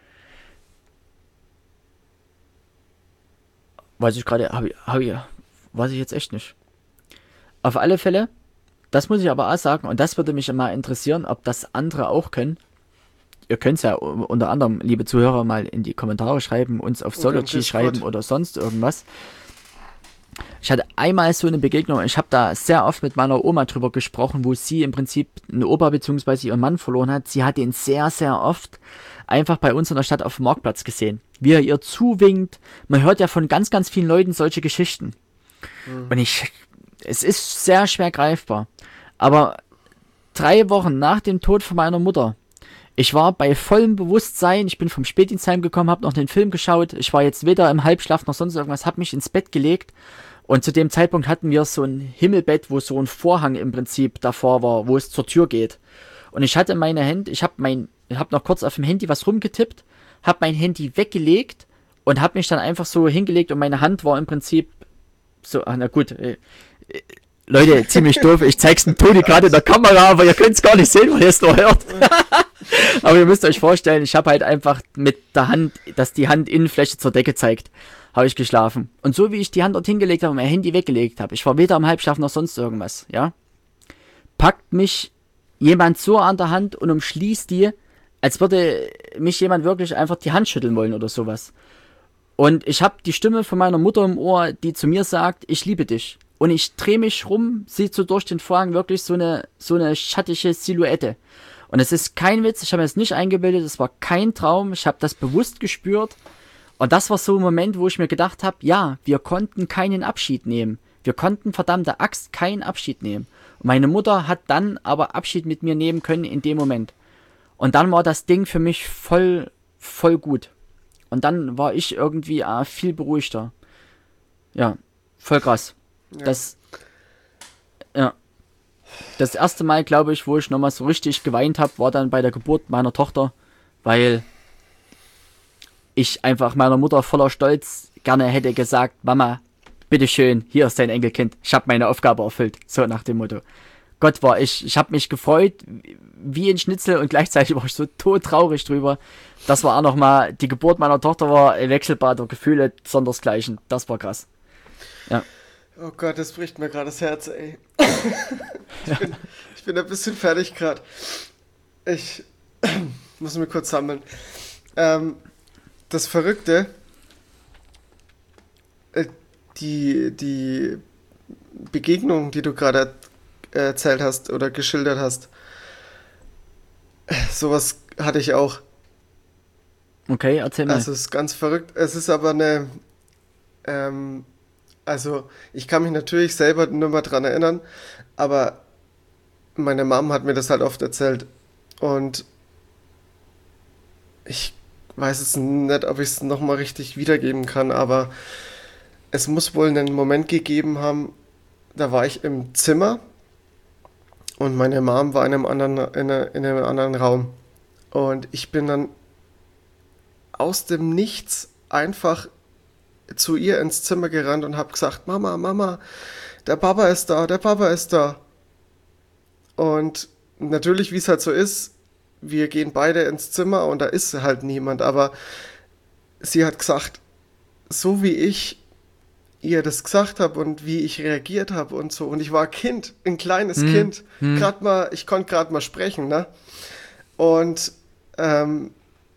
Weiß ich gerade, hab ich, hab ich, weiß ich jetzt echt nicht. Auf alle Fälle, das muss ich aber auch sagen, und das würde mich mal interessieren, ob das andere auch können. Ihr könnt es ja unter anderem, liebe Zuhörer, mal in die Kommentare schreiben, uns auf Sology schreiben oder sonst irgendwas. Ich hatte einmal so eine Begegnung, ich habe da sehr oft mit meiner Oma drüber gesprochen, wo sie im Prinzip einen Opa bzw. ihren Mann verloren hat. Sie hat ihn sehr, sehr oft einfach bei uns in der Stadt auf dem Marktplatz gesehen. Wie er ihr zuwinkt. Man hört ja von ganz, ganz vielen Leuten solche Geschichten. Mhm. Und ich... Es ist sehr schwer greifbar, aber drei Wochen nach dem Tod von meiner Mutter Ich war bei vollem Bewusstsein, ich bin vom Spätdienst heimgekommen, habe noch den Film geschaut, ich war jetzt weder im Halbschlaf noch sonst irgendwas, habe mich ins Bett gelegt und zu dem Zeitpunkt hatten wir so ein Himmelbett, wo so ein Vorhang im Prinzip davor war, wo es zur Tür geht. Und ich hatte meine Hände, ich habe mein, ich habe noch kurz auf dem Handy was rumgetippt, habe mein Handy weggelegt und habe mich dann einfach so hingelegt und meine Hand war im Prinzip so, ach, na gut, äh, äh, Leute, ziemlich doof, ich zeig's dem Toni gerade in der Kamera, aber ihr könnt's gar nicht sehen, weil ihr es nur hört. Aber ihr müsst euch vorstellen, ich habe halt einfach mit der Hand, dass die Handinnenfläche zur Decke zeigt, habe ich geschlafen. Und so wie ich die Hand dort hingelegt habe und mein Handy weggelegt habe, ich war weder im Halbschlaf noch sonst irgendwas, ja, packt mich jemand so an der Hand und umschließt die, als würde mich jemand wirklich einfach die Hand schütteln wollen oder sowas. Und ich habe die Stimme von meiner Mutter im Ohr, die zu mir sagt, ich liebe dich. Und ich drehe mich rum, sieht so durch den Vorhang wirklich so eine, so eine schattige Silhouette. Und es ist kein Witz, ich habe mir das nicht eingebildet, es war kein Traum, ich habe das bewusst gespürt. Und das war so ein Moment, wo ich mir gedacht habe, ja, wir konnten keinen Abschied nehmen. Wir konnten verdammte Axt keinen Abschied nehmen. Und meine Mutter hat dann aber Abschied mit mir nehmen können in dem Moment. Und dann war das Ding für mich voll, voll gut. Und dann war ich irgendwie äh, viel beruhigter. Ja, voll krass. Ja. Das, ja. Das erste Mal, glaube ich, wo ich nochmal so richtig geweint habe, war dann bei der Geburt meiner Tochter, weil ich einfach meiner Mutter voller Stolz gerne hätte gesagt, Mama, bitteschön, hier ist dein Enkelkind, ich habe meine Aufgabe erfüllt, so nach dem Motto. Gott, war ich, ich habe mich gefreut wie ein Schnitzel und gleichzeitig war ich so todtraurig drüber. Das war auch nochmal, die Geburt meiner Tochter war ein Wechselbad der Gefühle, sondersgleichen, das war krass. Ja. Oh Gott, das bricht mir gerade das Herz, ey. ich, bin, ich bin ein bisschen fertig gerade. Ich muss mich kurz sammeln. Ähm, das Verrückte, äh, die, die Begegnung, die du gerade erzählt hast oder geschildert hast, sowas hatte ich auch. Okay, erzähl mal. Also es ist ganz verrückt. Es ist aber eine, ähm, also ich kann mich natürlich selber nur mal dran erinnern, aber meine Mom hat mir das halt oft erzählt und ich weiß jetzt nicht, ob ich es nochmal richtig wiedergeben kann, aber es muss wohl einen Moment gegeben haben, da war ich im Zimmer und meine Mom war in einem anderen, in, einer, in einem anderen Raum und ich bin dann aus dem Nichts einfach zu ihr ins Zimmer gerannt und habe gesagt, Mama, Mama, der Papa ist da, der Papa ist da. Und natürlich, wie es halt so ist, wir gehen beide ins Zimmer und da ist halt niemand, aber sie hat gesagt, so wie ich ihr das gesagt habe und wie ich reagiert habe und so, und ich war Kind, ein kleines hm, Kind, hm. gerade mal, ich konnte gerade mal sprechen, ne? Und ähm,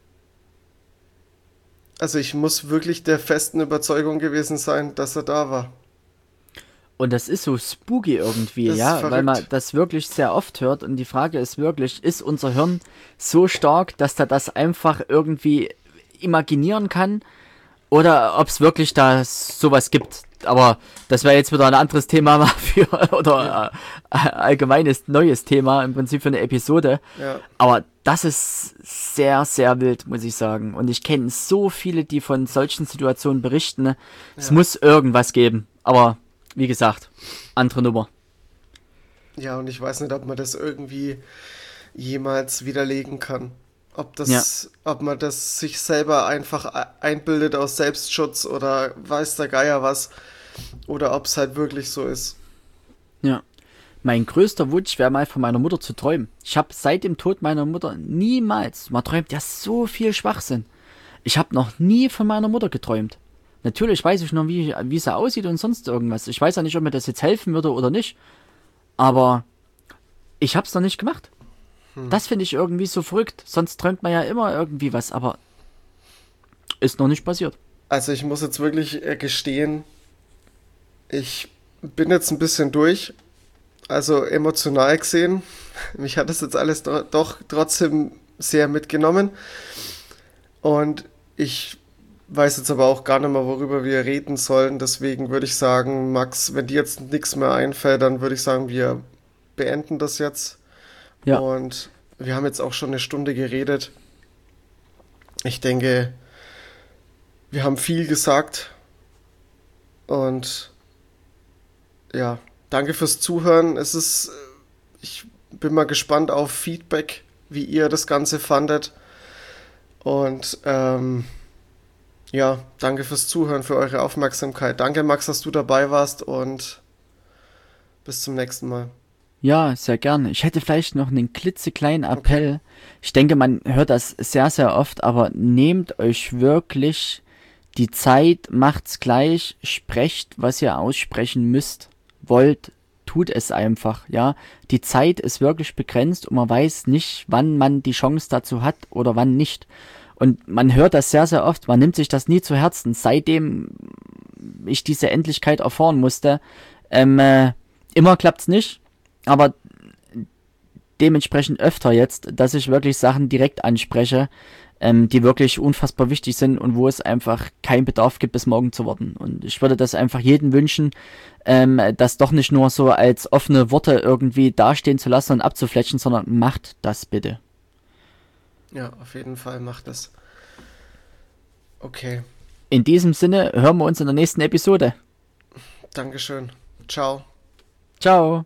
also ich muss wirklich der festen Überzeugung gewesen sein, dass er da war. Und das ist so spooky irgendwie, ja, weil man das wirklich sehr oft hört und die Frage ist wirklich, ist unser Hirn so stark, dass er das einfach irgendwie imaginieren kann oder ob es wirklich da sowas gibt. Aber das wäre jetzt wieder ein anderes Thema mal für, oder äh, allgemeines neues Thema im Prinzip für eine Episode. Ja. Aber das ist sehr, sehr wild, muss ich sagen. Und ich kenne so viele, die von solchen Situationen berichten. Ja. Es muss irgendwas geben. Aber wie gesagt, andere Nummer. Ja, und ich weiß nicht, ob man das irgendwie jemals widerlegen kann. Ob das, ja. ob man das sich selber einfach einbildet aus Selbstschutz oder weiß der Geier was. Oder ob es halt wirklich so ist. Ja. Mein größter Wunsch wäre mal von meiner Mutter zu träumen. Ich habe seit dem Tod meiner Mutter niemals, man träumt ja so viel Schwachsinn. Ich habe noch nie von meiner Mutter geträumt. Natürlich weiß ich noch, wie, wie sie aussieht und sonst irgendwas. Ich weiß ja nicht, ob mir das jetzt helfen würde oder nicht. Aber ich habe es noch nicht gemacht. Hm. Das finde ich irgendwie so verrückt. Sonst träumt man ja immer irgendwie was, aber ist noch nicht passiert. Also ich muss jetzt wirklich gestehen, ich bin jetzt ein bisschen durch. Also emotional gesehen, mich hat das jetzt alles do- doch trotzdem sehr mitgenommen. Und ich weiß jetzt aber auch gar nicht mehr, worüber wir reden sollen. Deswegen würde ich sagen, Max, wenn dir jetzt nichts mehr einfällt, dann würde ich sagen, wir beenden das jetzt. Ja. Und wir haben jetzt auch schon eine Stunde geredet. Ich denke, wir haben viel gesagt und ja, danke fürs Zuhören. Es ist, ich bin mal gespannt auf Feedback, wie ihr das Ganze fandet. Und ähm, ja, danke fürs Zuhören, für eure Aufmerksamkeit. Danke, Max, dass du dabei warst und bis zum nächsten Mal. Ja, sehr gerne. Ich hätte vielleicht noch einen klitzekleinen Appell. Okay. Ich denke, man hört das sehr, sehr oft, aber nehmt euch wirklich die Zeit, macht's gleich, sprecht, was ihr aussprechen müsst, wollt, tut es einfach, ja. Die Zeit ist wirklich begrenzt und man weiß nicht, wann man die Chance dazu hat oder wann nicht. Und man hört das sehr, sehr oft, man nimmt sich das nie zu Herzen. Seitdem ich diese Endlichkeit erfahren musste, ähm, äh, immer klappt's nicht, aber dementsprechend öfter jetzt, dass ich wirklich Sachen direkt anspreche, ähm, die wirklich unfassbar wichtig sind und wo es einfach keinen Bedarf gibt, bis morgen zu warten. Und ich würde das einfach jedem wünschen, ähm, das doch nicht nur so als offene Worte irgendwie dastehen zu lassen und abzufletschen, sondern macht das bitte. Ja, auf jeden Fall macht das. Okay. In diesem Sinne hören wir uns in der nächsten Episode. Dankeschön. Ciao. Ciao.